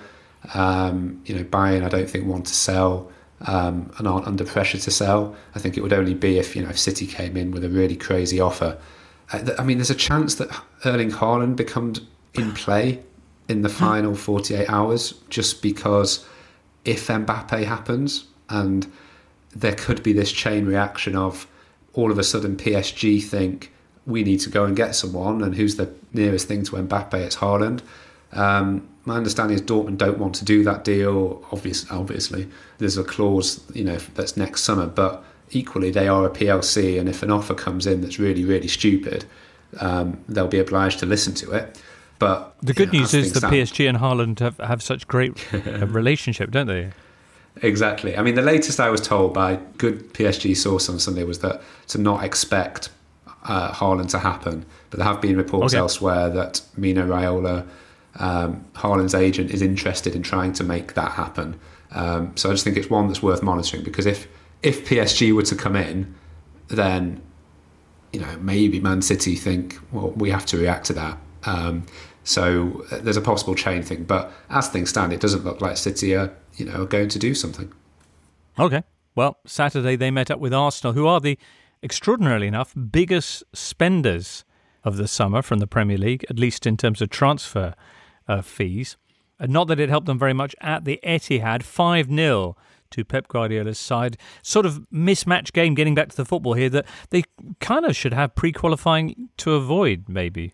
Um, you know, Bayern, I don't think want to sell um, and aren't under pressure to sell. I think it would only be if, you know, if City came in with a really crazy offer. I, I mean, there's a chance that Erling Haaland becomes in play in the final forty-eight hours, just because if Mbappe happens, and there could be this chain reaction of all of a sudden P S G think we need to go and get someone, and who's the nearest thing to Mbappe? It's Haaland. Um, my understanding is Dortmund don't want to do that deal. Obviously, obviously, there's a clause, you know, that's next summer, but equally they are a P L C, and if an offer comes in that's really, really stupid, um, they'll be obliged to listen to it. But the good you know, news is that stand, P S G and Haaland have, have such great relationship, don't they? Exactly. I mean, the latest I was told by good P S G source on Sunday was that to not expect uh, Haaland to happen. But there have been reports okay. elsewhere that Mino Raiola, um, Haaland's agent, is interested in trying to make that happen. Um, so I just think it's one that's worth monitoring, because if if P S G were to come in, then, you know, maybe Man City think, well, we have to react to that. Um, so there's a possible chain thing. But as things stand, it doesn't look like City are, you know, going to do something. Okay. Well, Saturday they met up with Arsenal, who are the, extraordinarily enough, biggest spenders of the summer from the Premier League, at least in terms of transfer uh, fees. And not that it helped them very much at the Etihad, five nil to Pep Guardiola's side. Sort of mismatched game, getting back to the football here, that they kind of should have pre-qualifying to avoid, maybe.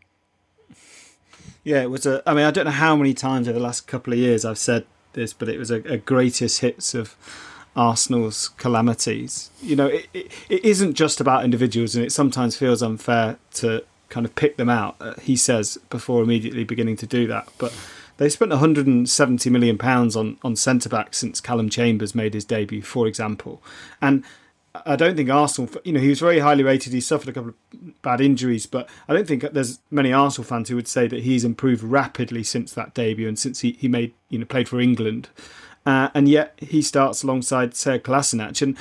Yeah, it was a. I mean, I don't know how many times over the last couple of years I've said this, but it was a, a greatest hits of Arsenal's calamities. You know, it, it, it isn't just about individuals, and it sometimes feels unfair to kind of pick them out, uh, he says, before immediately beginning to do that. But they spent one hundred seventy million pounds on, on centre-backs since Callum Chambers made his debut, for example. And I don't think Arsenal, you know, he was very highly rated. He suffered a couple of bad injuries, but I don't think there's many Arsenal fans who would say that he's improved rapidly since that debut and since he, he made, you know, played for England. Uh, and yet he starts alongside Sead Kolasinac. And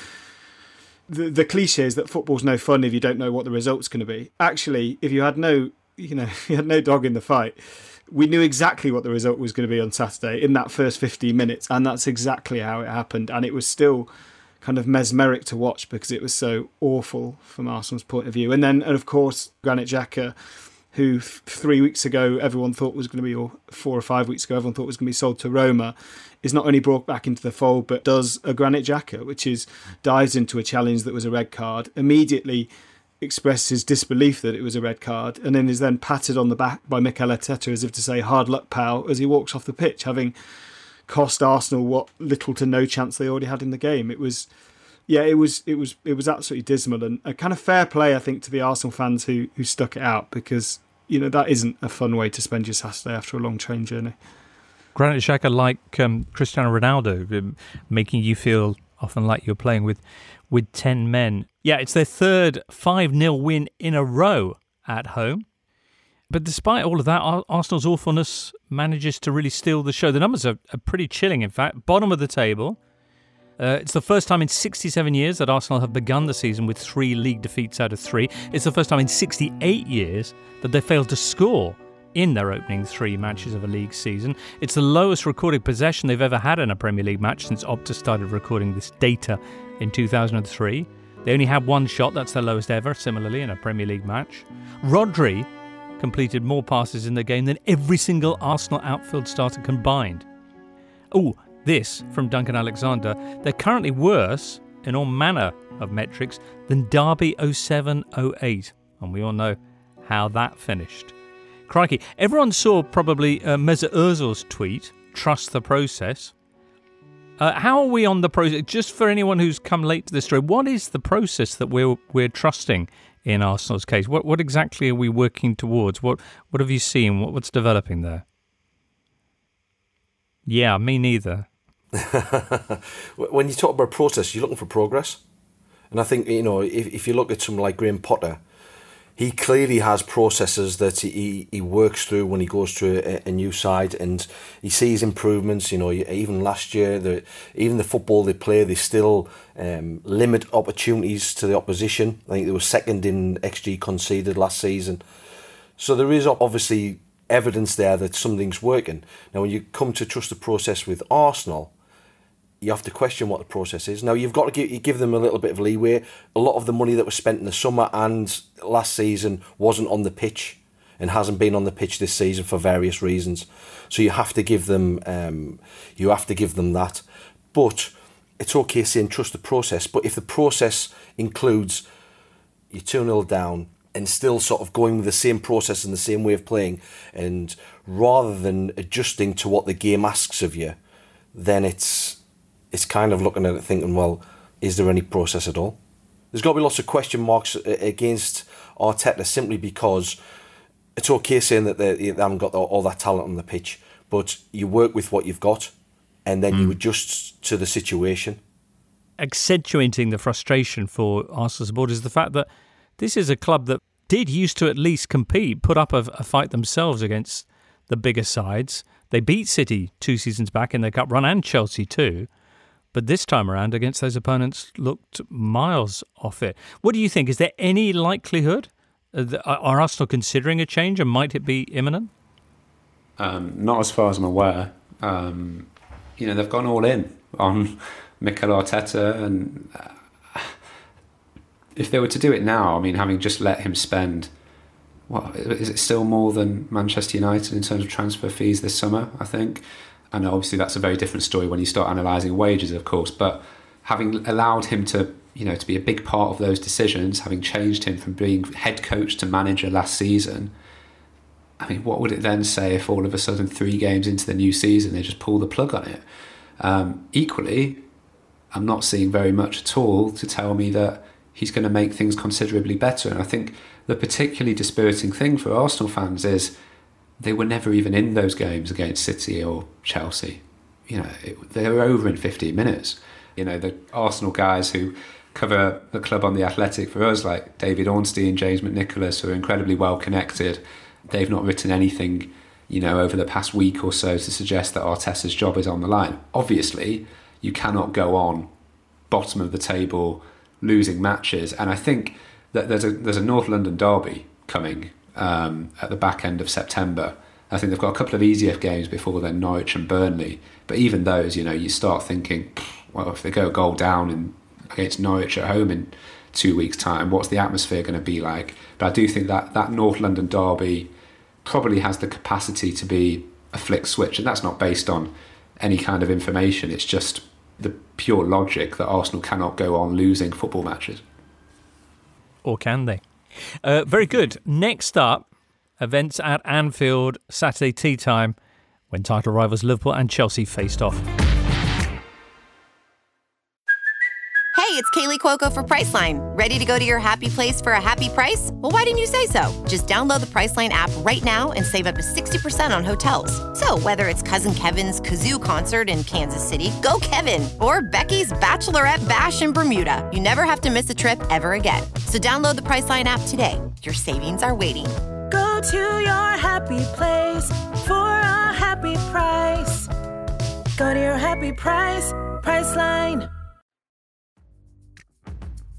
the, the cliche is that football's no fun if you don't know what the result's going to be. Actually, if you had no, you know, if you had no dog in the fight, we knew exactly what the result was going to be on Saturday in that first fifteen minutes. And that's exactly how it happened. And it was still kind of mesmeric to watch because it was so awful from Arsenal's point of view. And then, and of course, Granit Xhaka, who th- three weeks ago everyone thought was going to be, or four or five weeks ago everyone thought was going to be sold to Roma, is not only brought back into the fold, but does a Granit Xhaka, which is dives into a challenge that was a red card, immediately expressed his disbelief that it was a red card, and then is then patted on the back by Mikel Arteta as if to say, hard luck, pal, as he walks off the pitch, having cost Arsenal what little to no chance they already had in the game. It was, yeah, it was, it was, it was absolutely dismal, and a kind of fair play, I think, to the Arsenal fans who who stuck it out, because, you know, that isn't a fun way to spend your Saturday after a long train journey. Granit Xhaka, like um, Cristiano Ronaldo, making you feel often like you're playing with with ten men. Yeah, it's their third five nil win in a row at home. But despite all of that, Arsenal's awfulness manages to really steal the show. The numbers are, are pretty chilling, in fact. Bottom of the table. Uh, it's the first time in sixty-seven years that Arsenal have begun the season with three league defeats out of three. It's the first time in sixty-eight years that they failed to score in their opening three matches of a league season. It's the lowest recorded possession they've ever had in a Premier League match since Opta started recording this data in two thousand three. They only had one shot, that's their lowest ever, similarly, in a Premier League match. Rodri completed more passes in the game than every single Arsenal outfield starter combined. Oh, this from Duncan Alexander. They're currently worse in all manner of metrics than Derby oh seven oh eight. And we all know how that finished. Crikey. Everyone saw probably uh, Mesut Ozil's tweet, trust the process. Uh, how are we on the process? Just for anyone who's come late to this story, what is the process that we're we're trusting in Arsenal's case? What what exactly are we working towards? What what have you seen? What, what's developing there? Yeah, me neither. When you talk about process, you're looking for progress. And I think, you know, if, if you look at someone like Graham Potter, he clearly has processes that he, he works through when he goes through a, a new side, and he sees improvements. You know, even last year, the, even the football they play, they still um, limit opportunities to the opposition. I think they were second in X G conceded last season. So there is obviously evidence there that something's working. Now, when you come to trust the process with Arsenal, you have to question what the process is. Now, you've got to give, you give them a little bit of leeway. A lot of the money that was spent in the summer and last season wasn't on the pitch and hasn't been on the pitch this season for various reasons. So you have to give them, um, you have to give them that. But it's okay saying trust the process. But if the process includes you're two nil down and still sort of going with the same process and the same way of playing, and rather than adjusting to what the game asks of you, then it's it's kind of looking at it thinking, well, is there any process at all? There's got to be lots of question marks against Arteta simply because it's okay saying that they, they haven't got all that talent on the pitch, but you work with what you've got and then mm. you adjust to the situation. Accentuating the frustration for Arsenal supporters is the fact that this is a club that did used to at least compete, put up a, a fight themselves against the bigger sides. They beat City two seasons back in their cup run and Chelsea too. But this time around, against those opponents, looked miles off it. What do you think? Is there any likelihood? Are Arsenal considering a change, and might it be imminent? Um, not as far as I'm aware. Um, you know, they've gone all in on Mikel Arteta, and uh, if they were to do it now, I mean, having just let him spend, what is it still more than Manchester United in terms of transfer fees this summer, I think? And obviously that's a very different story when you start analysing wages, of course, but having allowed him to, you know, to be a big part of those decisions, having changed him from being head coach to manager last season, I mean, what would it then say if all of a sudden three games into the new season they just pull the plug on it? Um, equally, I'm not seeing very much at all to tell me that he's going to make things considerably better. And I think the particularly dispiriting thing for Arsenal fans is they were never even in those games against City or Chelsea. You know, it, they were over in fifteen minutes. You know, the Arsenal guys who cover the club on The Athletic for us, like David Ornstein, James McNicholas, who are incredibly well connected, they've not written anything, you know, over the past week or so to suggest that Arteta's job is on the line. Obviously, you cannot go on bottom of the table, losing matches. And I think that there's a there's a North London derby coming um, at the back end of September. I think they've got a couple of easier games before then, Norwich and Burnley. But even those, you know, you start thinking, well, if they go a goal down in, against Norwich at home in two weeks' time, what's the atmosphere going to be like? But I do think that that North London derby probably has the capacity to be a flick switch, and that's not based on any kind of information. It's just the pure logic that Arsenal cannot go on losing football matches. Or can they? Uh, very good. Next up, events at Anfield, Saturday tea time, when title rivals Liverpool and Chelsea faced off. Hey, it's Kaylee Cuoco for Priceline. Ready to go to your happy place for a happy price? Well, why didn't you say so? Just download the Priceline app right now and save up to sixty percent on hotels. So whether it's Cousin Kevin's Kazoo Concert in Kansas City, go Kevin, or Becky's Bachelorette Bash in Bermuda, you never have to miss a trip ever again. So download the Priceline app today. Your savings are waiting. Go to your happy place for a happy price. Go to your happy price, Priceline.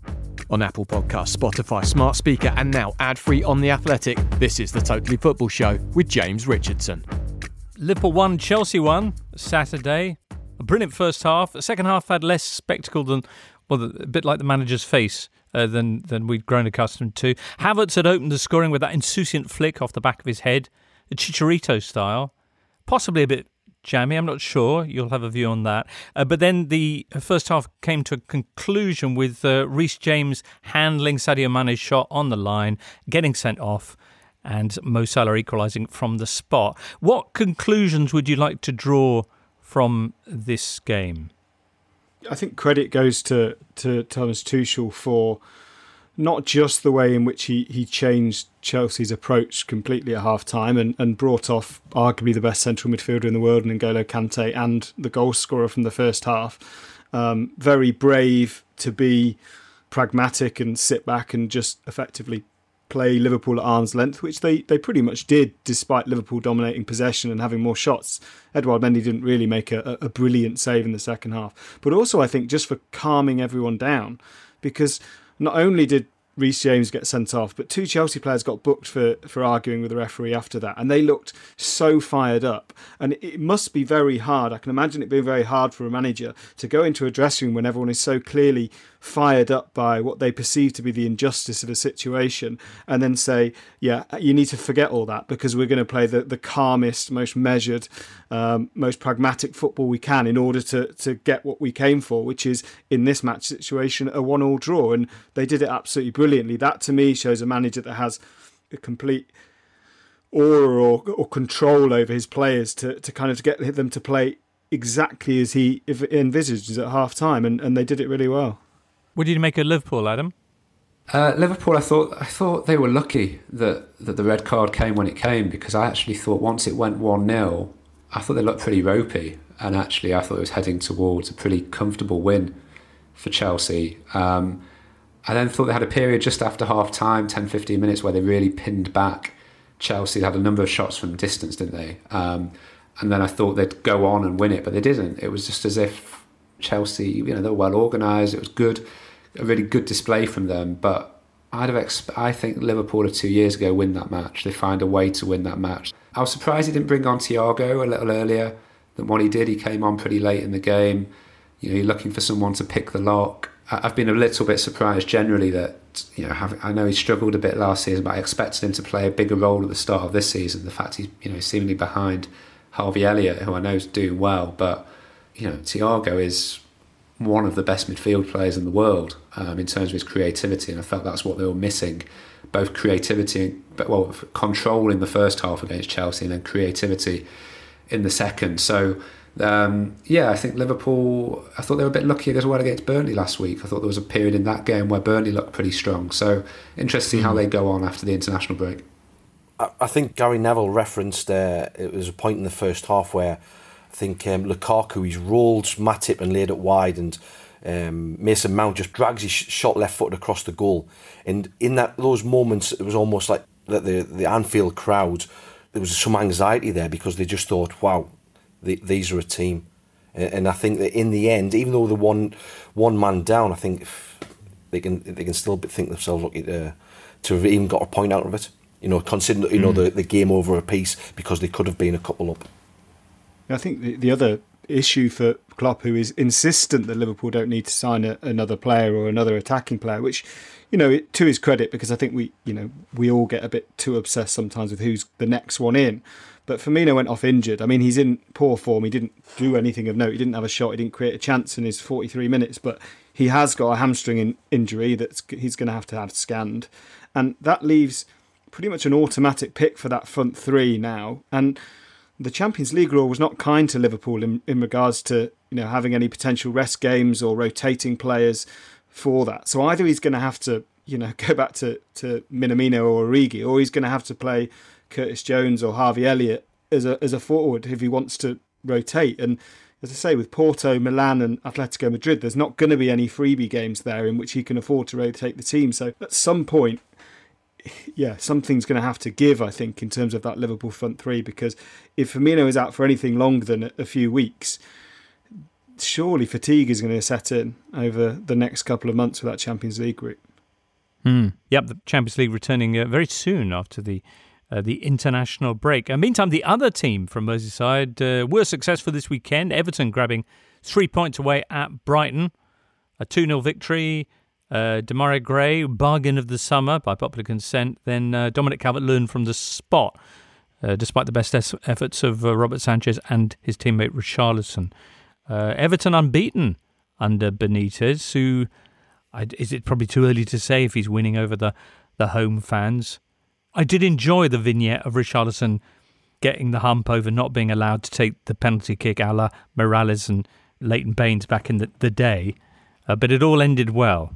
On Apple Podcasts, Spotify, Smart Speaker, and now ad-free on The Athletic, this is the Totally Football Show with James Richardson. Liverpool won, Chelsea won Saturday. A brilliant first half. The second half had less spectacle than, well, a bit like the manager's face uh, than than we'd grown accustomed to. Havertz had opened the scoring with that insouciant flick off the back of his head, Chicharito style. Possibly a bit jammy, I'm not sure. You'll have a view on that. Uh, but then the first half came to a conclusion with uh, Reece James handling Sadio Mane's shot on the line, getting sent off, and Mo Salah equalising from the spot. What conclusions would you like to draw from this game? I think credit goes to, to Thomas Tuchel for not just the way in which he, he changed Chelsea's approach completely at half-time and, and brought off arguably the best central midfielder in the world, N'Golo Kante, and the goal scorer from the first half. Um, very brave to be pragmatic and sit back and just effectively play Liverpool at arm's length, which they, they pretty much did, despite Liverpool dominating possession and having more shots. Edouard Mendy didn't really make a, a brilliant save in the second half. But also, I think, just for calming everyone down, because not only did Reece James get sent off, but two Chelsea players got booked for, for arguing with the referee after that, and they looked so fired up. And it must be very hard, I can imagine it being very hard for a manager to go into a dressing room when everyone is so clearly fired up by what they perceive to be the injustice of a situation, and then say, yeah, you need to forget all that because we're going to play the, the calmest, most measured, um, most pragmatic football we can in order to, to get what we came for, which is, in this match situation, a one-all draw. And they did it absolutely brilliantly. That, to me, shows a manager that has a complete aura or, or control over his players to, to kind of get them to play exactly as he envisaged at half-time, and, and they did it really well. What did you make of Liverpool, Adam? Uh, Liverpool, I thought I thought they were lucky that, that the red card came when it came, because I actually thought once it went one nil, I thought they looked pretty ropey, and actually I thought it was heading towards a pretty comfortable win for Chelsea. Um, I then thought they had a period just after half-time, ten to fifteen minutes, where they really pinned back Chelsea. They had a number of shots from distance, didn't they? Um, and then I thought they'd go on and win it, but they didn't. It was just as if Chelsea, you know, they were well organised, it was good, a really good display from them, but I'd have exp- I think Liverpool of two years ago win that match. They find a way to win that match. I was surprised he didn't bring on Thiago a little earlier than what he did. He came on pretty late in the game. You know, you're looking for someone to pick the lock. I've been a little bit surprised generally that, you know, have, I know he struggled a bit last season, but I expected him to play a bigger role at the start of this season. The fact he's, you know, seemingly behind Harvey Elliott, who I know is doing well, but, you know, Thiago is one of the best midfield players in the world um, in terms of his creativity, and I felt that's what they were missing, both creativity, but well, control in the first half against Chelsea, and then creativity in the second. So um, yeah, I think Liverpool, I thought they were a bit lucky as well against Burnley last week. I thought there was a period in that game where Burnley looked pretty strong. So interesting how they go on after the international break. I, I think Gary Neville referenced uh, it was a point in the first half where I think um, Lukaku, he's rolled Matip and laid it wide, and um, Mason Mount just drags his shot left-footed across the goal. And in that those moments, it was almost like that the the Anfield crowd, there was some anxiety there because they just thought, wow, the, these are a team. And, and I think that in the end, even though they're one one man down, I think they can they can still think themselves lucky to to have even got a point out of it. You know, considering you know the, the game over a piece, because they could have been a couple up. I think the, the other issue for Klopp, who is insistent that Liverpool don't need to sign a, another player or another attacking player, which, you know, to his credit, because I think we, you know, we all get a bit too obsessed sometimes with who's the next one in. But Firmino went off injured. I mean, he's in poor form. He didn't do anything of note. He didn't have a shot. He didn't create a chance in his forty-three minutes. But he has got a hamstring in, injury that he's going to have to have scanned. And that leaves pretty much an automatic pick for that front three now. And the Champions League rule was not kind to Liverpool in, in regards to, you know, having any potential rest games or rotating players for that. So either he's going to have to, you know, go back to, to Minamino or Origi, or he's going to have to play Curtis Jones or Harvey Elliott as a as a forward if he wants to rotate. And as I say, with Porto, Milan and Atletico Madrid, there's not going to be any freebie games there in which he can afford to rotate the team. So at some point, yeah, something's going to have to give, I think, in terms of that Liverpool front three, because if Firmino is out for anything longer than a few weeks, surely fatigue is going to set in over the next couple of months with that Champions League group. Hmm. Yep, the Champions League returning uh, very soon after the uh, the international break. Uh, meantime, the other team from Merseyside uh, were successful this weekend. Everton grabbing three points away at Brighton. A two nil victory. Uh, Demarai Gray, bargain of the summer by popular consent. Then uh, Dominic Calvert-Lewin from the spot, uh, despite the best es- efforts of uh, Robert Sanchez and his teammate Richarlison. Uh, Everton unbeaten under Benitez, who, I, is it probably too early to say if he's winning over the, the home fans? I did enjoy the vignette of Richarlison getting the hump over not being allowed to take the penalty kick a la Morales and Leighton Baines back in the, the day, uh, but it all ended well.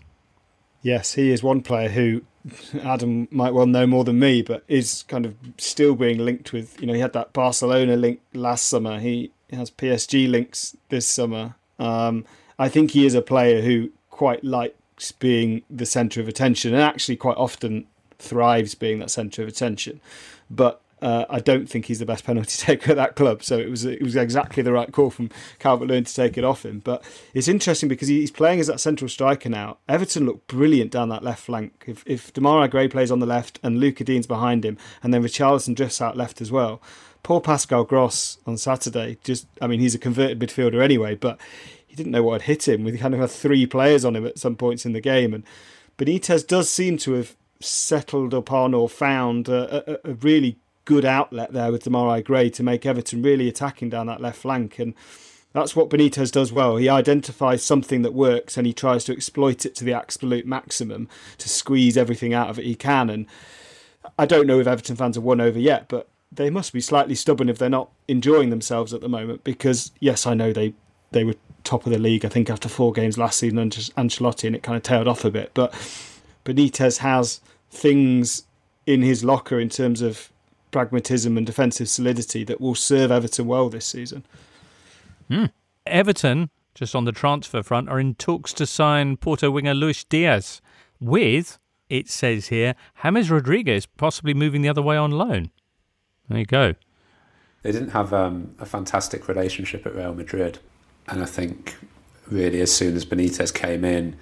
Yes, he is one player who Adam might well know more than me, but is kind of still being linked with, you know, he had that Barcelona link last summer. He has P S G links this summer. Um, I think he is a player who quite likes being the centre of attention and actually quite often thrives being that centre of attention. But uh, I don't think he's the best penalty taker at that club. So it was it was exactly the right call from Calvert-Lewin to take it off him. But it's interesting because he's playing as that central striker now. Everton look brilliant down that left flank. If if Demarai Gray plays on the left and Luca Dean's behind him, and then Richarlison drifts out left as well. Poor Pascal Gross on Saturday, just I mean he's a converted midfielder anyway, but he didn't know what had hit him. We kind of had three players on him at some points in the game, and Benitez does seem to have settled upon or found a, a, a really good outlet there with Demarai Gray to make Everton really attacking down that left flank, and that's what Benitez does well. He identifies something that works and he tries to exploit it to the absolute maximum to squeeze everything out of it he can. And I don't know if Everton fans have won over yet, but they must be slightly stubborn if they're not enjoying themselves at the moment, because yes, I know they they were top of the league I think after four games last season under Ancelotti, and it kind of tailed off a bit, but Benitez has things in his locker in terms of pragmatism and defensive solidity that will serve Everton well this season. Mm. Everton, just on the transfer front, are in talks to sign Porto winger Luis Diaz with, it says here, James Rodriguez possibly moving the other way on loan. There you go. They didn't have um, a fantastic relationship at Real Madrid, and I think really as soon as Benitez came in,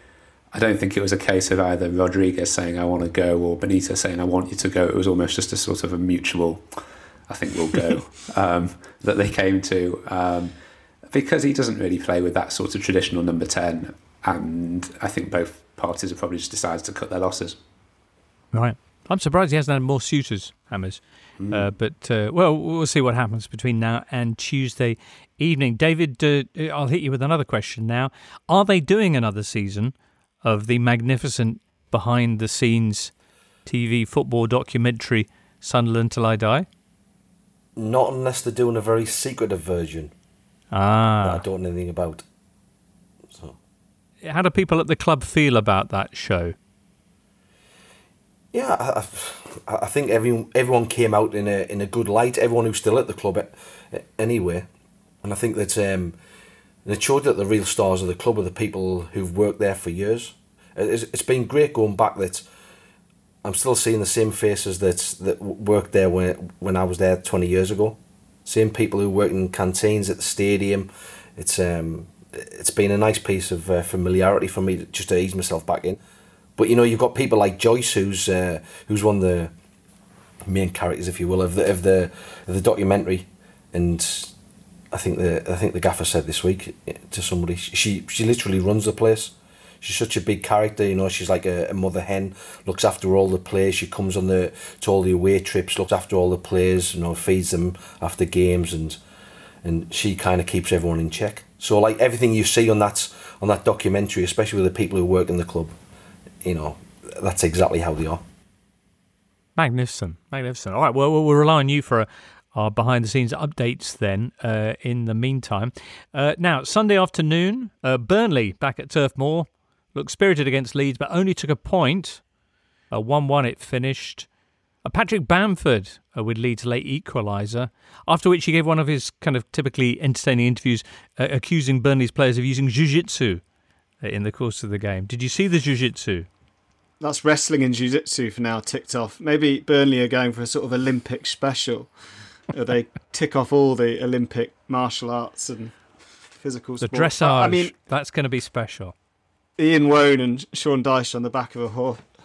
I don't think it was a case of either Rodriguez saying I want to go or Benitez saying I want you to go. It was almost just a sort of a mutual, I think we'll go, um, that they came to, um, because he doesn't really play with that sort of traditional number ten, and I think both parties have probably just decided to cut their losses. Right. I'm surprised he hasn't had more suitors, Hammers. Mm. Uh, but, uh, well, we'll see what happens between now and Tuesday evening. David, uh, I'll hit you with another question now. Are they doing another season of the magnificent behind-the-scenes T V football documentary Sunderland Till I Die? Not unless they're doing a very secretive version ah. that I don't know anything about. So, how do people at the club feel about that show? Yeah, I, I think everyone everyone came out in a in a good light. Everyone who's still at the club anyway, and I think that um, it showed that the real stars of the club are the people who've worked there for years. It's, it's been great going back. That I'm still seeing the same faces that that worked there when when I was there twenty years ago. Same people who work in canteens at the stadium. It's um it's been a nice piece of uh, familiarity for me to, just to ease myself back in. But you know, you've got people like Joyce, who's uh, who's one of the main characters, if you will, of the of the of the documentary. And I think the I think the gaffer said this week to somebody, she she literally runs the place. She's such a big character, you know. She's like a, a mother hen, looks after all the players. She comes on the to all the away trips, looks after all the players, you know, feeds them after games, and and she kind of keeps everyone in check. So like everything you see on that on that documentary, especially with the people who work in the club, you know, that's exactly how they are. Magnificent, magnificent. All right, well, we'll rely on you for our behind-the-scenes updates then uh, in the meantime. Uh, now, Sunday afternoon, uh, Burnley back at Turf Moor. Looked spirited against Leeds, but only took a point. Uh, one one it finished. Uh, Patrick Bamford uh, with Leeds' late equaliser, after which he gave one of his kind of typically entertaining interviews uh, accusing Burnley's players of using jiu-jitsu in the course of the game. Did you see the jiu-jitsu? That's wrestling and jiu-jitsu for now ticked off. Maybe Burnley are going for a sort of Olympic special. They tick off all the Olympic martial arts and physical the sport. The dressage, I mean, that's going to be special. Ian Wone and Sean Dyche on the back of a ho-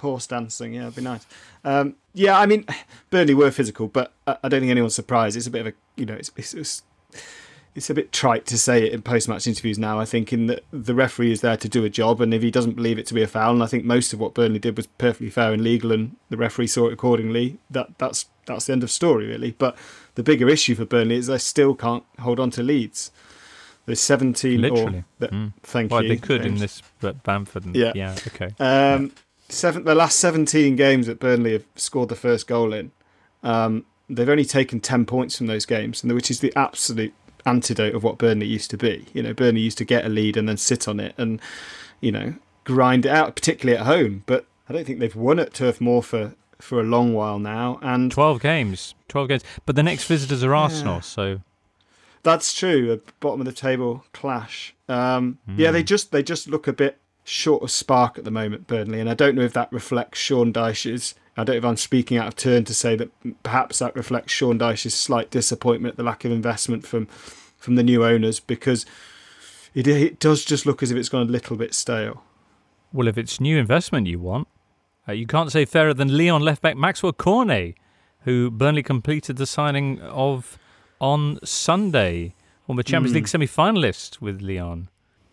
horse dancing. Yeah, it'd be nice. Um, yeah, I mean, Burnley were physical, but I don't think anyone's surprised. It's a bit of a, you know, it's it's, it's, it's a bit trite to say it in post-match interviews now. I think in that the referee is there to do a job, and if he doesn't believe it to be a foul, and I think most of what Burnley did was perfectly fair and legal, and the referee saw it accordingly, that that's that's the end of story, really. But the bigger issue for Burnley is they still can't hold on to leads. There's seventeen. Literally. Or, the, mm. Thank well, you. Well, they could James. in this, but Bamford. And, yeah. Yeah. Okay. Um, yeah. Seven. The last seventeen games that Burnley have scored the first goal in, um, they've only taken ten points from those games, and which is the absolute antidote of what Burnley used to be. You know, Burnley used to get a lead and then sit on it and, you know, grind it out, particularly at home. But I don't think they've won at Turf Moor for, for a long while now. And twelve games, twelve games. But the next visitors are Arsenal, yeah. so that's true. A bottom of the table clash. Um, mm. Yeah, they just they just look a bit short of spark at the moment, Burnley, and I don't know if that reflects Sean Dyche's. I don't know if I'm speaking out of turn to say that perhaps that reflects Sean Dyche's slight disappointment at the lack of investment from from the new owners, because it, it does just look as if it's gone a little bit stale. Well, if it's new investment you want, uh, you can't say fairer than Lyon left-back Maxwell Cornet, who Burnley completed the signing of on Sunday, former Champions mm. League semi-finalist with Lyon.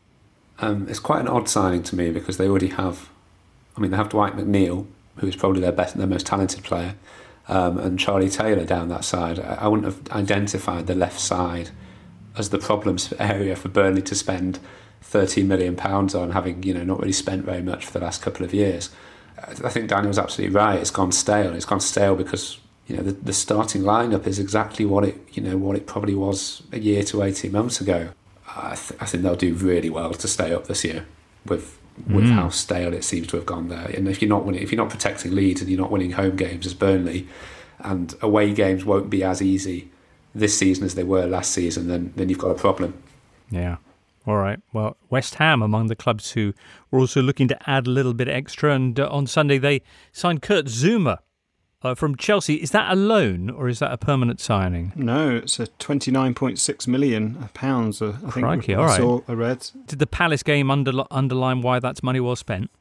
Um, it's quite an odd signing to me because they already have, I mean, they have Dwight McNeil, who is probably their best, their most talented player, um, and Charlie Taylor down that side. I, I wouldn't have identified the left side as the problems area for Burnley to spend thirteen million pounds on, having, you know, not really spent very much for the last couple of years. I think Daniel's absolutely right. It's gone stale. It's gone stale because, you know, the, the starting lineup is exactly what it, you know, what it probably was a year to eighteen months ago. I, th- I think they'll do really well to stay up this year with with mm. how stale it seems to have gone there. And if you're not winning, if you're not protecting leads and you're not winning home games as Burnley, and away games won't be as easy this season as they were last season, then then you've got a problem. Yeah. All right. Well, West Ham among the clubs who were also looking to add a little bit extra, and uh, on Sunday they signed Kurt Zouma uh, from Chelsea. Is that a loan or is that a permanent signing? No, it's a twenty-nine point six million pounds. Uh, I Crikey, think all right. I saw, I read. Did the Palace game under, underline why that's money well spent?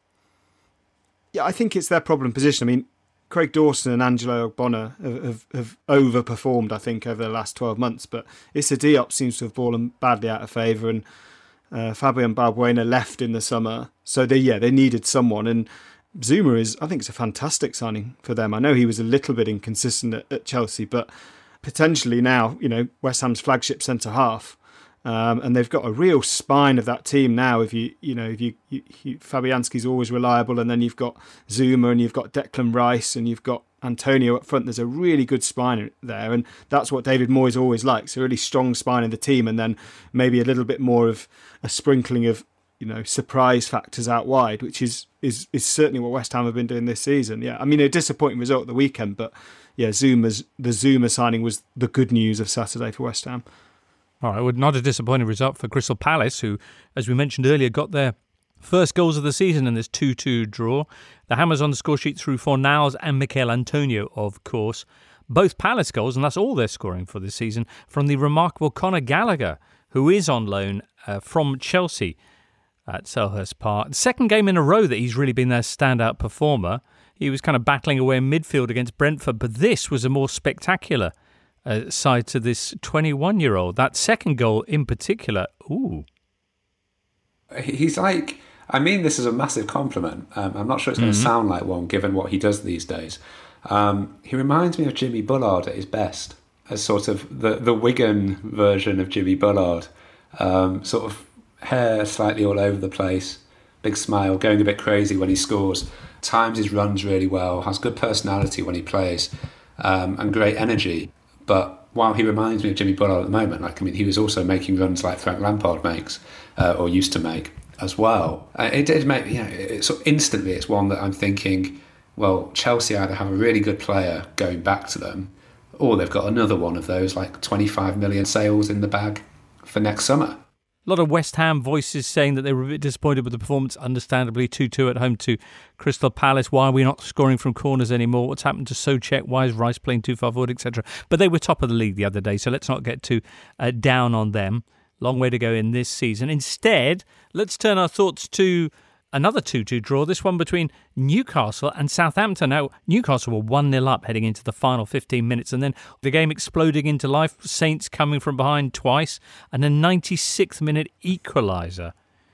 Yeah, I think it's their problem position. I mean, Craig Dawson and Angelo Ogbonna have, have, have overperformed, I think, over the last twelve months. But Issa Diop seems to have fallen badly out of favour, and uh, Fabian Balbuena left in the summer. So they, yeah, they needed someone. And Zouma is, I think, it's a fantastic signing for them. I know he was a little bit inconsistent at, at Chelsea, but potentially now, you know, West Ham's flagship centre half. Um, and they've got a real spine of that team now. If you, you know, if you, you, you Fabianski's always reliable, and then you've got Zouma, and you've got Declan Rice, and you've got Antonio up front. There's a really good spine there, and that's what David Moyes always likes: a really strong spine in the team, and then maybe a little bit more of a sprinkling of, you know, surprise factors out wide, which is is is certainly what West Ham have been doing this season. Yeah, I mean, a disappointing result at the weekend, but yeah, Zouma's the Zouma signing was the good news of Saturday for West Ham. All right, well, not a disappointing result for Crystal Palace, who, as we mentioned earlier, got their first goals of the season in this two two draw. The Hammers on the score sheet through Fornals and Mikel Antonio, of course. Both Palace goals, and that's all they're scoring for this season, from the remarkable Conor Gallagher, who is on loan uh, from Chelsea at Selhurst Park. Second game in a row that he's really been their standout performer. He was kind of battling away in midfield against Brentford, but this was a more spectacular Uh, side to this twenty-one-year-old. That second goal in particular, ooh. He's like, I mean this is a massive compliment. Um, I'm not sure it's going to Mm-hmm. sound like one given what he does these days. Um, he reminds me of Jimmy Bullard at his best, as sort of the, the Wigan version of Jimmy Bullard. Um, sort of hair slightly all over the place, big smile, going a bit crazy when he scores, times his runs really well, has good personality when he plays, um, and great energy. But while he reminds me of Jimmy Bullard at the moment, like I mean, he was also making runs like Frank Lampard makes, uh, or used to make as well. Uh, it did make, you know, it, so instantly it's one that I'm thinking, well, Chelsea either have a really good player going back to them, or they've got another one of those like twenty-five million sales in the bag for next summer. A lot of West Ham voices saying that they were a bit disappointed with the performance, understandably. two two at home to Crystal Palace. Why are we not scoring from corners anymore? What's happened to Souček? Why is Rice playing too far forward, et cetera? But they were top of the league the other day, so let's not get too uh, down on them. Long way to go in this season. Instead, let's turn our thoughts to another two two draw, this one between Newcastle and Southampton. Now, Newcastle were one nil up heading into the final fifteen minutes, and then the game exploding into life, Saints coming from behind twice, and a ninety-sixth minute equaliser.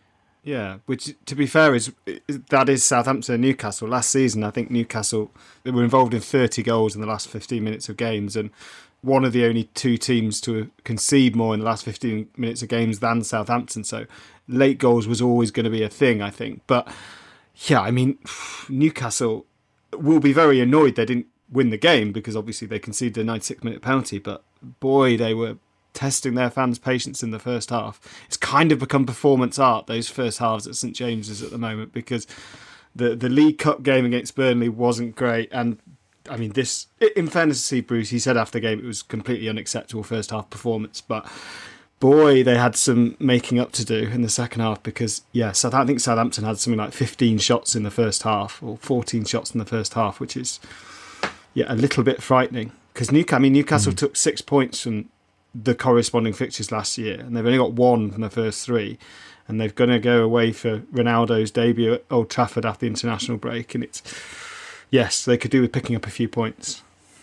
Yeah, which, to be fair, is that is Southampton and Newcastle. Last season, I think Newcastle they were involved in thirty goals in the last fifteen minutes of games, and one of the only two teams to concede more in the last fifteen minutes of games than Southampton. So late goals was always going to be a thing, I think. But yeah, I mean, Newcastle will be very annoyed they didn't win the game because obviously they conceded a ninety-six minute penalty. But boy, they were testing their fans' patience in the first half. It's kind of become performance art, those first halves at St James's at the moment, because the, the League Cup game against Burnley wasn't great. And I mean, this, in fairness to Steve Bruce, he said after the game it was completely unacceptable first half performance. But boy, they had some making up to do in the second half because, yeah, South, I think Southampton had something like fifteen shots in the first half or fourteen shots in the first half, which is, yeah, a little bit frightening. Because Newcastle, I mean, Newcastle mm. took six points from the corresponding fixtures last year, and they've only got one from the first three, and they're going to go away for Ronaldo's debut at Old Trafford after the international break, and it's, yes, they could do with picking up a few points.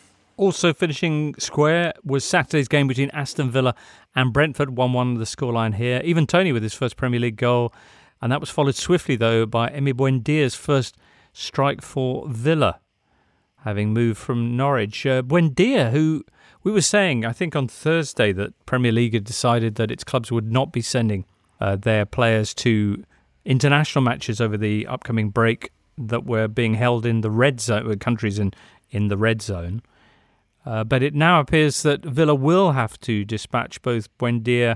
Also finishing square was Saturday's game between Aston Villa and Brentford, one one the scoreline here. Even Tony with his first Premier League goal, and that was followed swiftly, though, by Emi Buendia's first strike for Villa, having moved from Norwich. Uh, Buendia, who we were saying, I think on Thursday, that Premier League had decided that its clubs would not be sending uh, their players to international matches over the upcoming break that were being held in the red zone, countries in, in the red zone. Uh, but it now appears that Villa will have to dispatch both Buendia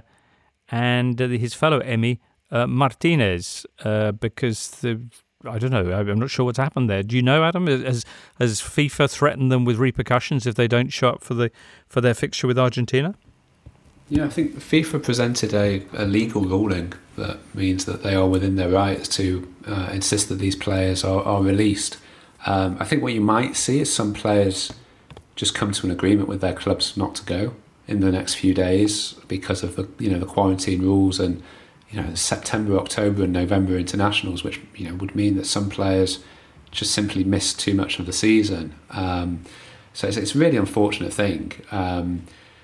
and uh, his fellow Emi uh, Martinez uh, because the I don't know. I'm not sure what's happened there. Do you know, Adam? Has has FIFA threatened them with repercussions if they don't show up for the for their fixture with Argentina? Yeah, I think FIFA presented a, a legal ruling that means that they are within their rights to uh, insist that these players are, are released. Um, I think what you might see is some players just come to an agreement with their clubs not to go in the next few days because of the you know the quarantine rules and you know September, October, and November internationals, which you know would mean that some players just simply miss too much of the season. Um, so it's, it's a really unfortunate thing. Um,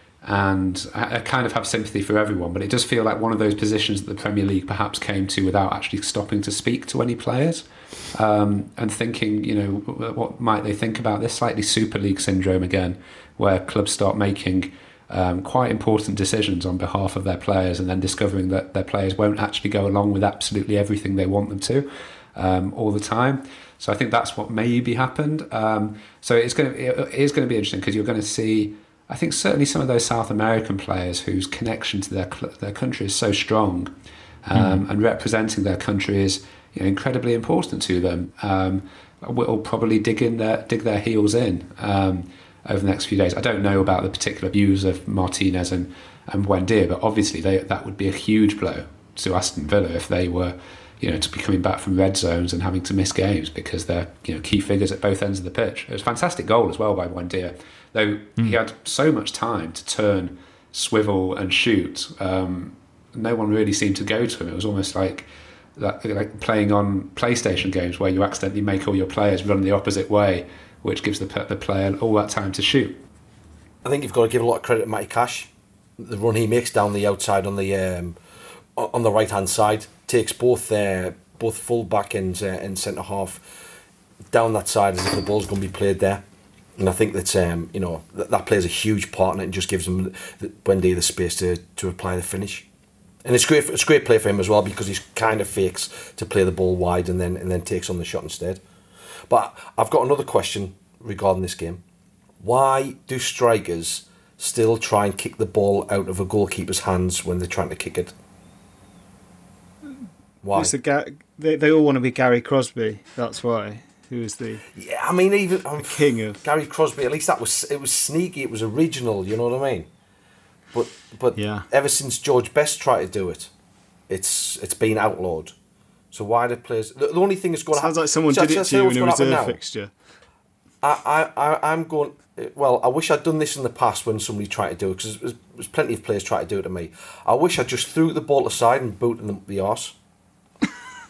And I kind of have sympathy for everyone, but it does feel like one of those positions that the Premier League perhaps came to without actually stopping to speak to any players um, and thinking, you know, what might they think about this slightly Super League syndrome again, where clubs start making um, quite important decisions on behalf of their players and then discovering that their players won't actually go along with absolutely everything they want them to um, all the time. So I think that's what maybe happened. Um, so it's going to, it is going to be interesting because you're going to see, I think certainly some of those South American players whose connection to their their country is so strong, um, mm. and representing their country is you know, incredibly important to them. Um, will probably dig in their dig their heels in um, over the next few days. I don't know about the particular views of Martinez and and Buendia, but obviously they, that would be a huge blow to Aston Villa if they were, you know, to be coming back from red zones and having to miss games because they're you know key figures at both ends of the pitch. It was a fantastic goal as well by Buendia. Though mm. he had so much time to turn, swivel and shoot, um, no one really seemed to go to him. It was almost like that, like playing on PlayStation games where you accidentally make all your players run the opposite way, which gives the the player all that time to shoot. I think you've got to give a lot of credit to Matty Cash. The run he makes down the outside on the um, on the right hand side takes both uh, both full back and uh, and centre half down that side as if the ball's going to be played there. And I think that um, you know that, that plays a huge part in it and just gives him the, Buendia the space to, to apply the finish. And it's great. It's a great play for him as well because he kind of fakes to play the ball wide and then and then takes on the shot instead. But I've got another question regarding this game. Why do strikers still try and kick the ball out of a goalkeeper's hands when they're trying to kick it? Why? It's a Ga- they they all want to be Gary Crosby. That's why. Who was the yeah? I mean, even the king of Gary Crosby. At least that was it was sneaky. It was original. You know what I mean? But but yeah. Ever since George Best tried to do it, it's it's been outlawed. So why do players? The, the only thing that's going to sounds like someone did it to you in a reserve fixture. I I I I'm going. Well, I wish I'd done this in the past when somebody tried to do it because there's, there's plenty of players trying to do it to me. I wish I just threw the ball aside and booted them up the arse.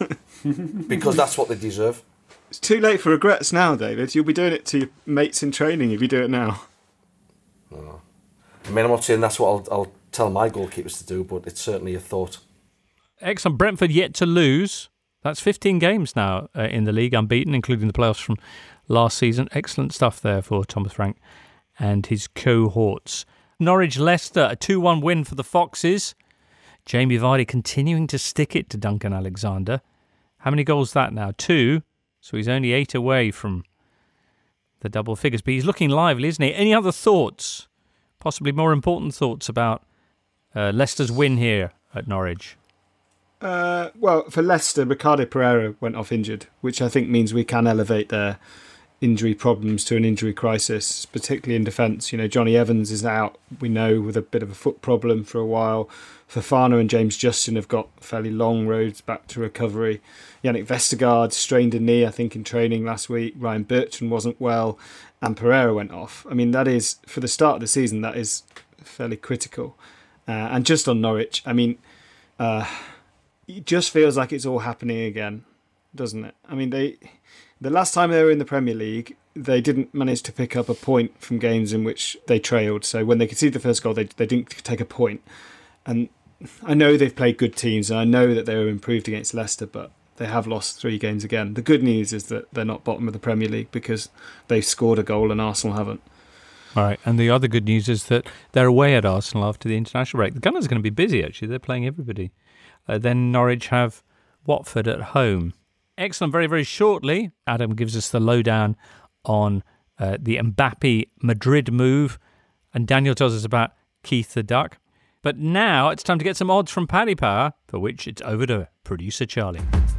because that's what they deserve. It's too late for regrets now, David. You'll be doing it to your mates in training if you do it now. Oh. I mean, I'm not saying that's what I'll, I'll tell my goalkeepers to do, but it's certainly a thought. Excellent. Brentford yet to lose. That's fifteen games now uh, in the league, unbeaten, including the playoffs from last season. Excellent stuff there for Thomas Frank and his cohorts. Norwich-Leicester, a two one win for the Foxes. Jamie Vardy continuing to stick it to Duncan Alexander. How many goals is that now? Two. So he's only eight away from the double figures. But he's looking lively, isn't he? Any other thoughts? Possibly more important thoughts about uh, Leicester's win here at Norwich? Uh, well, for Leicester, Ricardo Pereira went off injured, which I think means we can elevate their injury problems to an injury crisis, particularly in defence. You know, Johnny Evans is out, we know, with a bit of a foot problem for a while. Fofana and James Justin have got fairly long roads back to recovery. Yannick Vestergaard strained a knee, I think, in training last week. Ryan Bertrand wasn't well, and Pereira went off. I mean, that is, for the start of the season, that is fairly critical. Uh, and just on Norwich, I mean, uh, it just feels like it's all happening again, doesn't it? I mean, they the last time they were in the Premier League, they didn't manage to pick up a point from games in which they trailed. So when they conceded the first goal, they they didn't take a point. And I know they've played good teams, and I know that they were improved against Leicester, but they have lost three games again. The good news is that they're not bottom of the Premier League because they've scored a goal and Arsenal haven't. All right, and the other good news is that they're away at Arsenal after the international break. The Gunners are going to be busy, actually. They're playing everybody. Uh, then Norwich have Watford at home. Excellent. Very, very shortly, Adam gives us the lowdown on uh, the Mbappe Madrid move, and Daniel tells us about Keith the Duck. But now it's time to get some odds from Paddy Power, for which it's over to producer Charlie.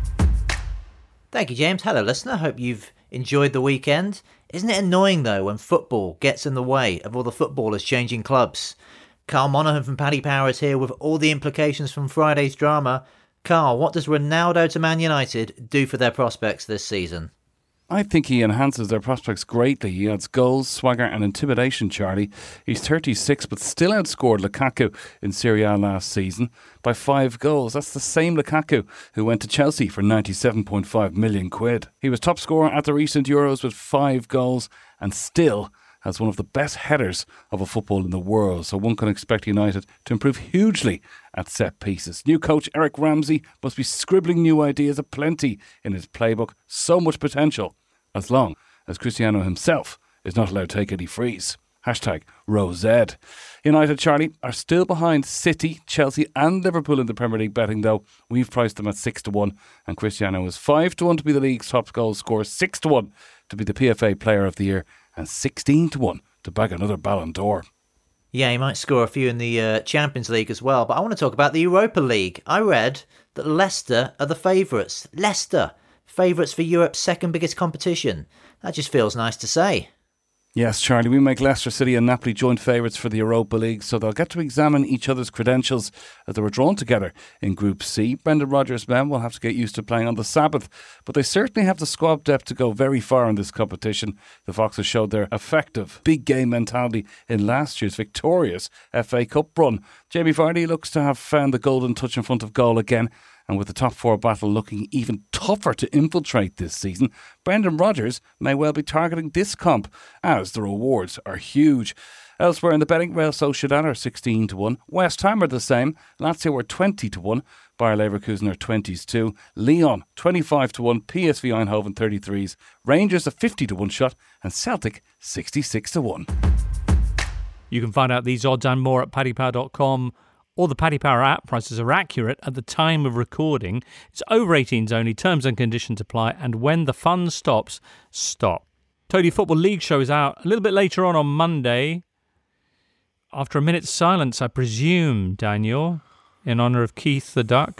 Thank you, James. Hello, listener. Hope you've enjoyed the weekend. Isn't it annoying, though, when football gets in the way of all the footballers changing clubs? Carl Monaghan from Paddy Power is here with all the implications from Friday's drama. Carl, what does Ronaldo to Man United do for their prospects this season? I think he enhances their prospects greatly. He adds goals, swagger and intimidation, Charlie. He's thirty-six but still outscored Lukaku in Serie A last season by five goals. That's the same Lukaku who went to Chelsea for ninety-seven point five million quid. He was top scorer at the recent Euros with five goals and still has one of the best headers of a football in the world, so one can expect United to improve hugely at set pieces. New coach Eric Ramsey must be scribbling new ideas aplenty in his playbook. So much potential, as long as Cristiano himself is not allowed to take any frees. Hashtag Rosed. United, Charlie, are still behind City, Chelsea and Liverpool in the Premier League betting, though. We've priced them at six to one, and Cristiano is five to one to be the league's top goal scorer, six to one to be the P F A Player of the Year, and sixteen to one to bag another Ballon d'Or. Yeah, he might score a few in the uh, Champions League as well, but I want to talk about the Europa League. I read that Leicester are the favourites. Leicester, favourites for Europe's second biggest competition. That just feels nice to say. Yes, Charlie, we make Leicester City and Napoli joint favourites for the Europa League, so they'll get to examine each other's credentials as they were drawn together in Group C. Brendan Rodgers' men will have to get used to playing on the Sabbath, but they certainly have the squad depth to go very far in this competition. The Foxes showed their effective big game mentality in last year's victorious F A Cup run. Jamie Vardy looks to have found the golden touch in front of goal again, and with the top four battle looking even tougher to infiltrate this season, Brendan Rodgers may well be targeting this comp, as the rewards are huge. Elsewhere in the betting, Real Sociedad are sixteen to one, West Ham are the same, Lazio are twenty to one, Bayer Leverkusen are twenties to, Lyon twenty-five to one, P S V Eindhoven thirty-threes, Rangers a fifty to one shot, and Celtic sixty-six to one. You can find out these odds and more at paddy power dot com. Or the Paddy Power app. Prices are accurate at the time of recording. It's over eighteens only. Terms and conditions apply. And when the fun stops, stop. Totally Football League show is out a little bit later on on Monday. After a minute's silence, I presume, Daniel, in honour of Keith the Duck.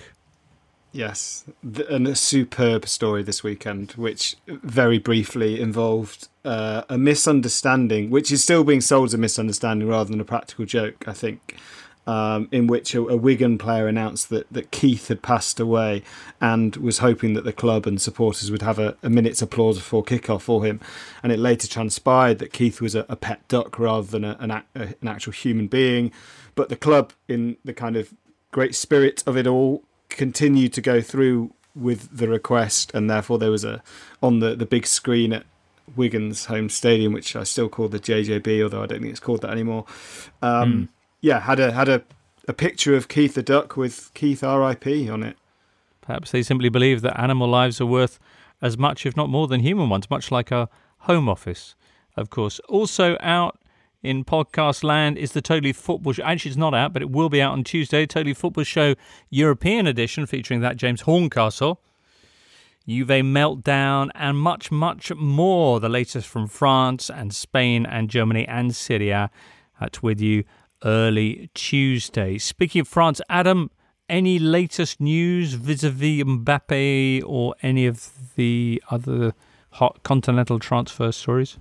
Yes, and a superb story this weekend, which very briefly involved uh, a misunderstanding, which is still being sold as a misunderstanding rather than a practical joke, I think. Um, in which a, a Wigan player announced that, that Keith had passed away and was hoping that the club and supporters would have a, a minute's applause before kick-off for him. And it later transpired that Keith was a, a pet duck rather than a, an, a, an actual human being. But the club, in the kind of great spirit of it all, continued to go through with the request, and therefore there was a on the, the big screen at Wigan's home stadium, which I still call the J J B, although I don't think it's called that anymore. Um, mm. Yeah, had a had a, a picture of Keith the Duck with Keith R I P on it. Perhaps they simply believe that animal lives are worth as much, if not more, than human ones, much like our Home Office, of course. Also out in podcast land is the Totally Football Show. Actually, it's not out, but it will be out on Tuesday. Totally Football Show European edition, featuring that James Horncastle, Juve meltdown, and much, much more. The latest from France and Spain and Germany and Syria. That's with you early Tuesday. Speaking of France, Adam, any latest news vis-a-vis Mbappe or any of the other hot continental transfer stories?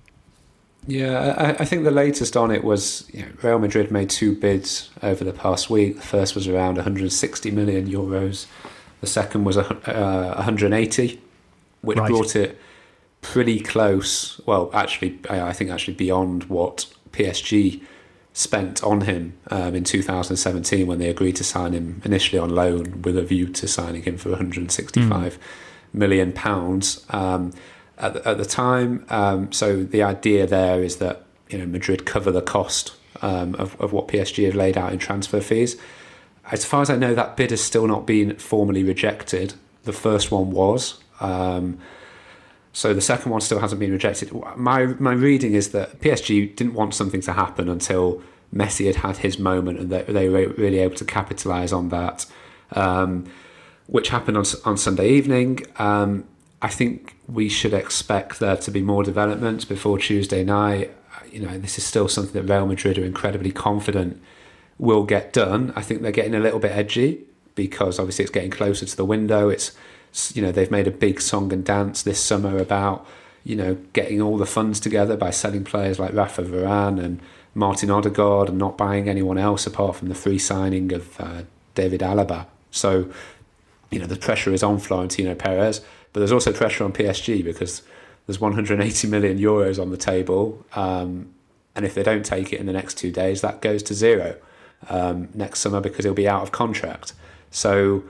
Yeah, I, I think the latest on it was, you know, Real Madrid made two bids over the past week. The first was around one hundred sixty million euros. The second was uh, one hundred eighty, which right. brought it pretty close. Well, actually, I think actually beyond what P S G spent on him um, in two thousand seventeen when they agreed to sign him initially on loan with a view to signing him for one hundred sixty-five mm. million pounds. Um, At the, at the time, um, so the idea there is that, you know, Madrid cover the cost um, of, of what P S G have laid out in transfer fees. As far as I know, that bid has still not been formally rejected. The first one was, um, so the second one still hasn't been rejected. My my reading is that P S G didn't want something to happen until Messi had had his moment, and they, they were really able to capitalise on that, um, which happened on on Sunday evening. Um, I think we should expect there to be more developments before Tuesday night. You know, this is still something that Real Madrid are incredibly confident will get done. I think they're getting a little bit edgy because obviously it's getting closer to the window. It's, you know, they've made a big song and dance this summer about, you know, getting all the funds together by selling players like Rafa Varane and Martin Odegaard and not buying anyone else apart from the free signing of uh, David Alaba. So, you know, the pressure is on Florentino Perez. But there's also pressure on P S G because there's one hundred eighty million euros on the table. Um, and if they don't take it in the next two days, that goes to zero um, next summer because he'll be out of contract. So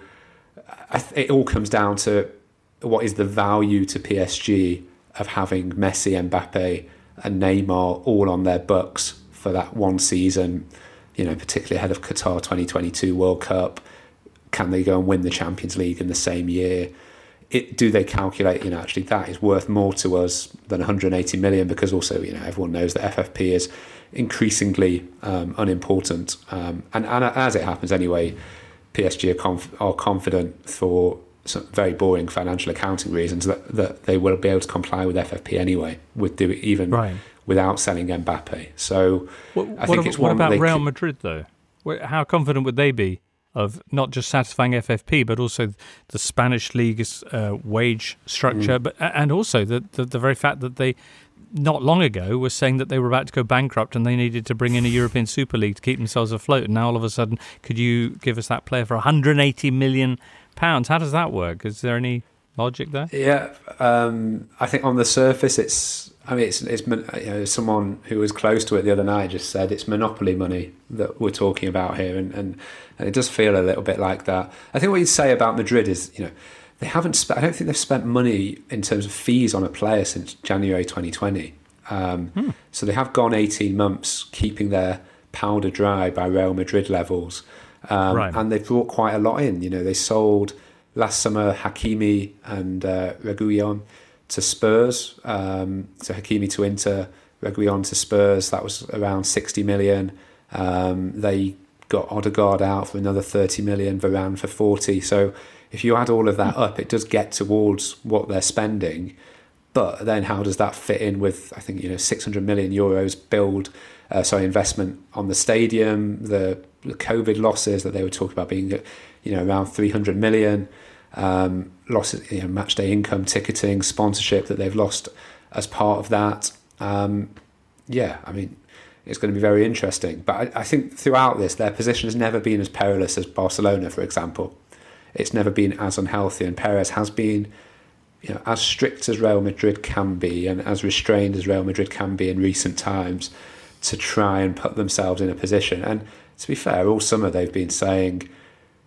I th- it all comes down to what is the value to P S G of having Messi, Mbappe and Neymar all on their books for that one season, you know, particularly ahead of Qatar twenty twenty-two World Cup. Can they go and win the Champions League in the same year? It, do they calculate, you know, actually that is worth more to us than one hundred eighty million, because also, you know, everyone knows that F F P is increasingly um, unimportant. Um, and, and as it happens anyway, P S G are, conf- are confident for some very boring financial accounting reasons that, that they will be able to comply with F F P anyway, with do even right. without selling Mbappe. So what, I think what, it's what one about that Real could, Madrid though? How confident would they be of not just satisfying F F P, but also the Spanish league's uh, wage structure, mm. but and also the, the the very fact that they, not long ago, were saying that they were about to go bankrupt and they needed to bring in a European Super League to keep themselves afloat. And now all of a sudden, could you give us that player for one hundred eighty million pounds? How does that work? Is there any logic there? Yeah, um, I think on the surface, it's. I mean, it's it's you know, someone who was close to it the other night just said it's monopoly money that we're talking about here, and, and, and it does feel a little bit like that. I think what you say about Madrid is, you know, they haven't. Spe- I don't think they've spent money in terms of fees on a player since January twenty twenty. Um, hmm. So they have gone eighteen months keeping their powder dry by Real Madrid levels, um, right. and they've brought quite a lot in. You know, they sold last summer Hakimi and uh, Reguilon to Spurs, um, so Hakimi to Inter, Reguilon to Spurs. That was around sixty million. Um, they got Odegaard out for another thirty million, Varane for forty. So if you add all of that up, it does get towards what they're spending. But then how does that fit in with, I think, you know, six hundred million euros build, uh, sorry, investment on the stadium, the, the COVID losses that they were talking about being, you know, around three hundred million. Um, losses, you know, match day income, ticketing, sponsorship that they've lost as part of that. Um, yeah, I mean, it's going to be very interesting. But I, I think throughout this, their position has never been as perilous as Barcelona, for example. It's never been as unhealthy, and Perez has been, you know, as strict as Real Madrid can be and as restrained as Real Madrid can be in recent times to try and put themselves in a position. And to be fair, all summer they've been saying,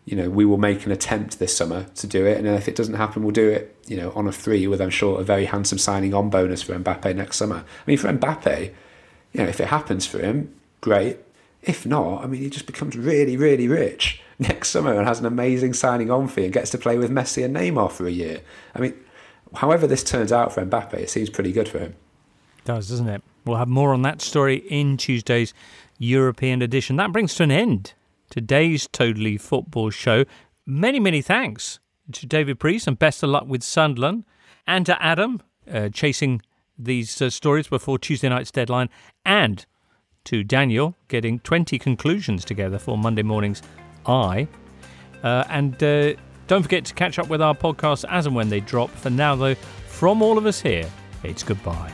you know, we will make an attempt this summer to do it, and if it doesn't happen, we'll do it, you know, on a free with, I'm sure, a very handsome signing on bonus for Mbappe next summer. I mean, for Mbappe, you know, if it happens for him, great. If not, I mean, he just becomes really, really rich next summer and has an amazing signing on fee and gets to play with Messi and Neymar for a year. I mean, however this turns out for Mbappe, it seems pretty good for him. It does, doesn't it? We'll have more on that story in Tuesday's European edition. That brings to an end today's Totally Football show. Many, many thanks to David Priest, and best of luck with Sunderland, and to Adam, uh, chasing these uh, stories before Tuesday night's deadline, and to Daniel, getting twenty conclusions together for Monday morning's Eye. Uh, and uh, don't forget to catch up with our podcasts as and when they drop. For now, though, from all of us here, it's goodbye.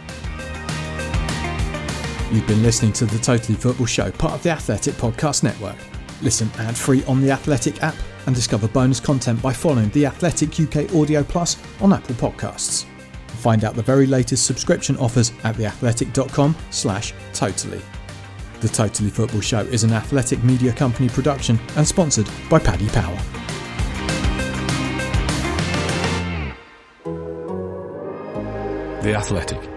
You've been listening to the Totally Football Show, part of the Athletic Podcast Network. Listen ad-free on the Athletic app and discover bonus content by following the Athletic U K Audio Plus on Apple Podcasts. Find out the very latest subscription offers at theathletic.com slash totally. The Totally Football Show is an Athletic Media Company production and sponsored by Paddy Power. The Athletic.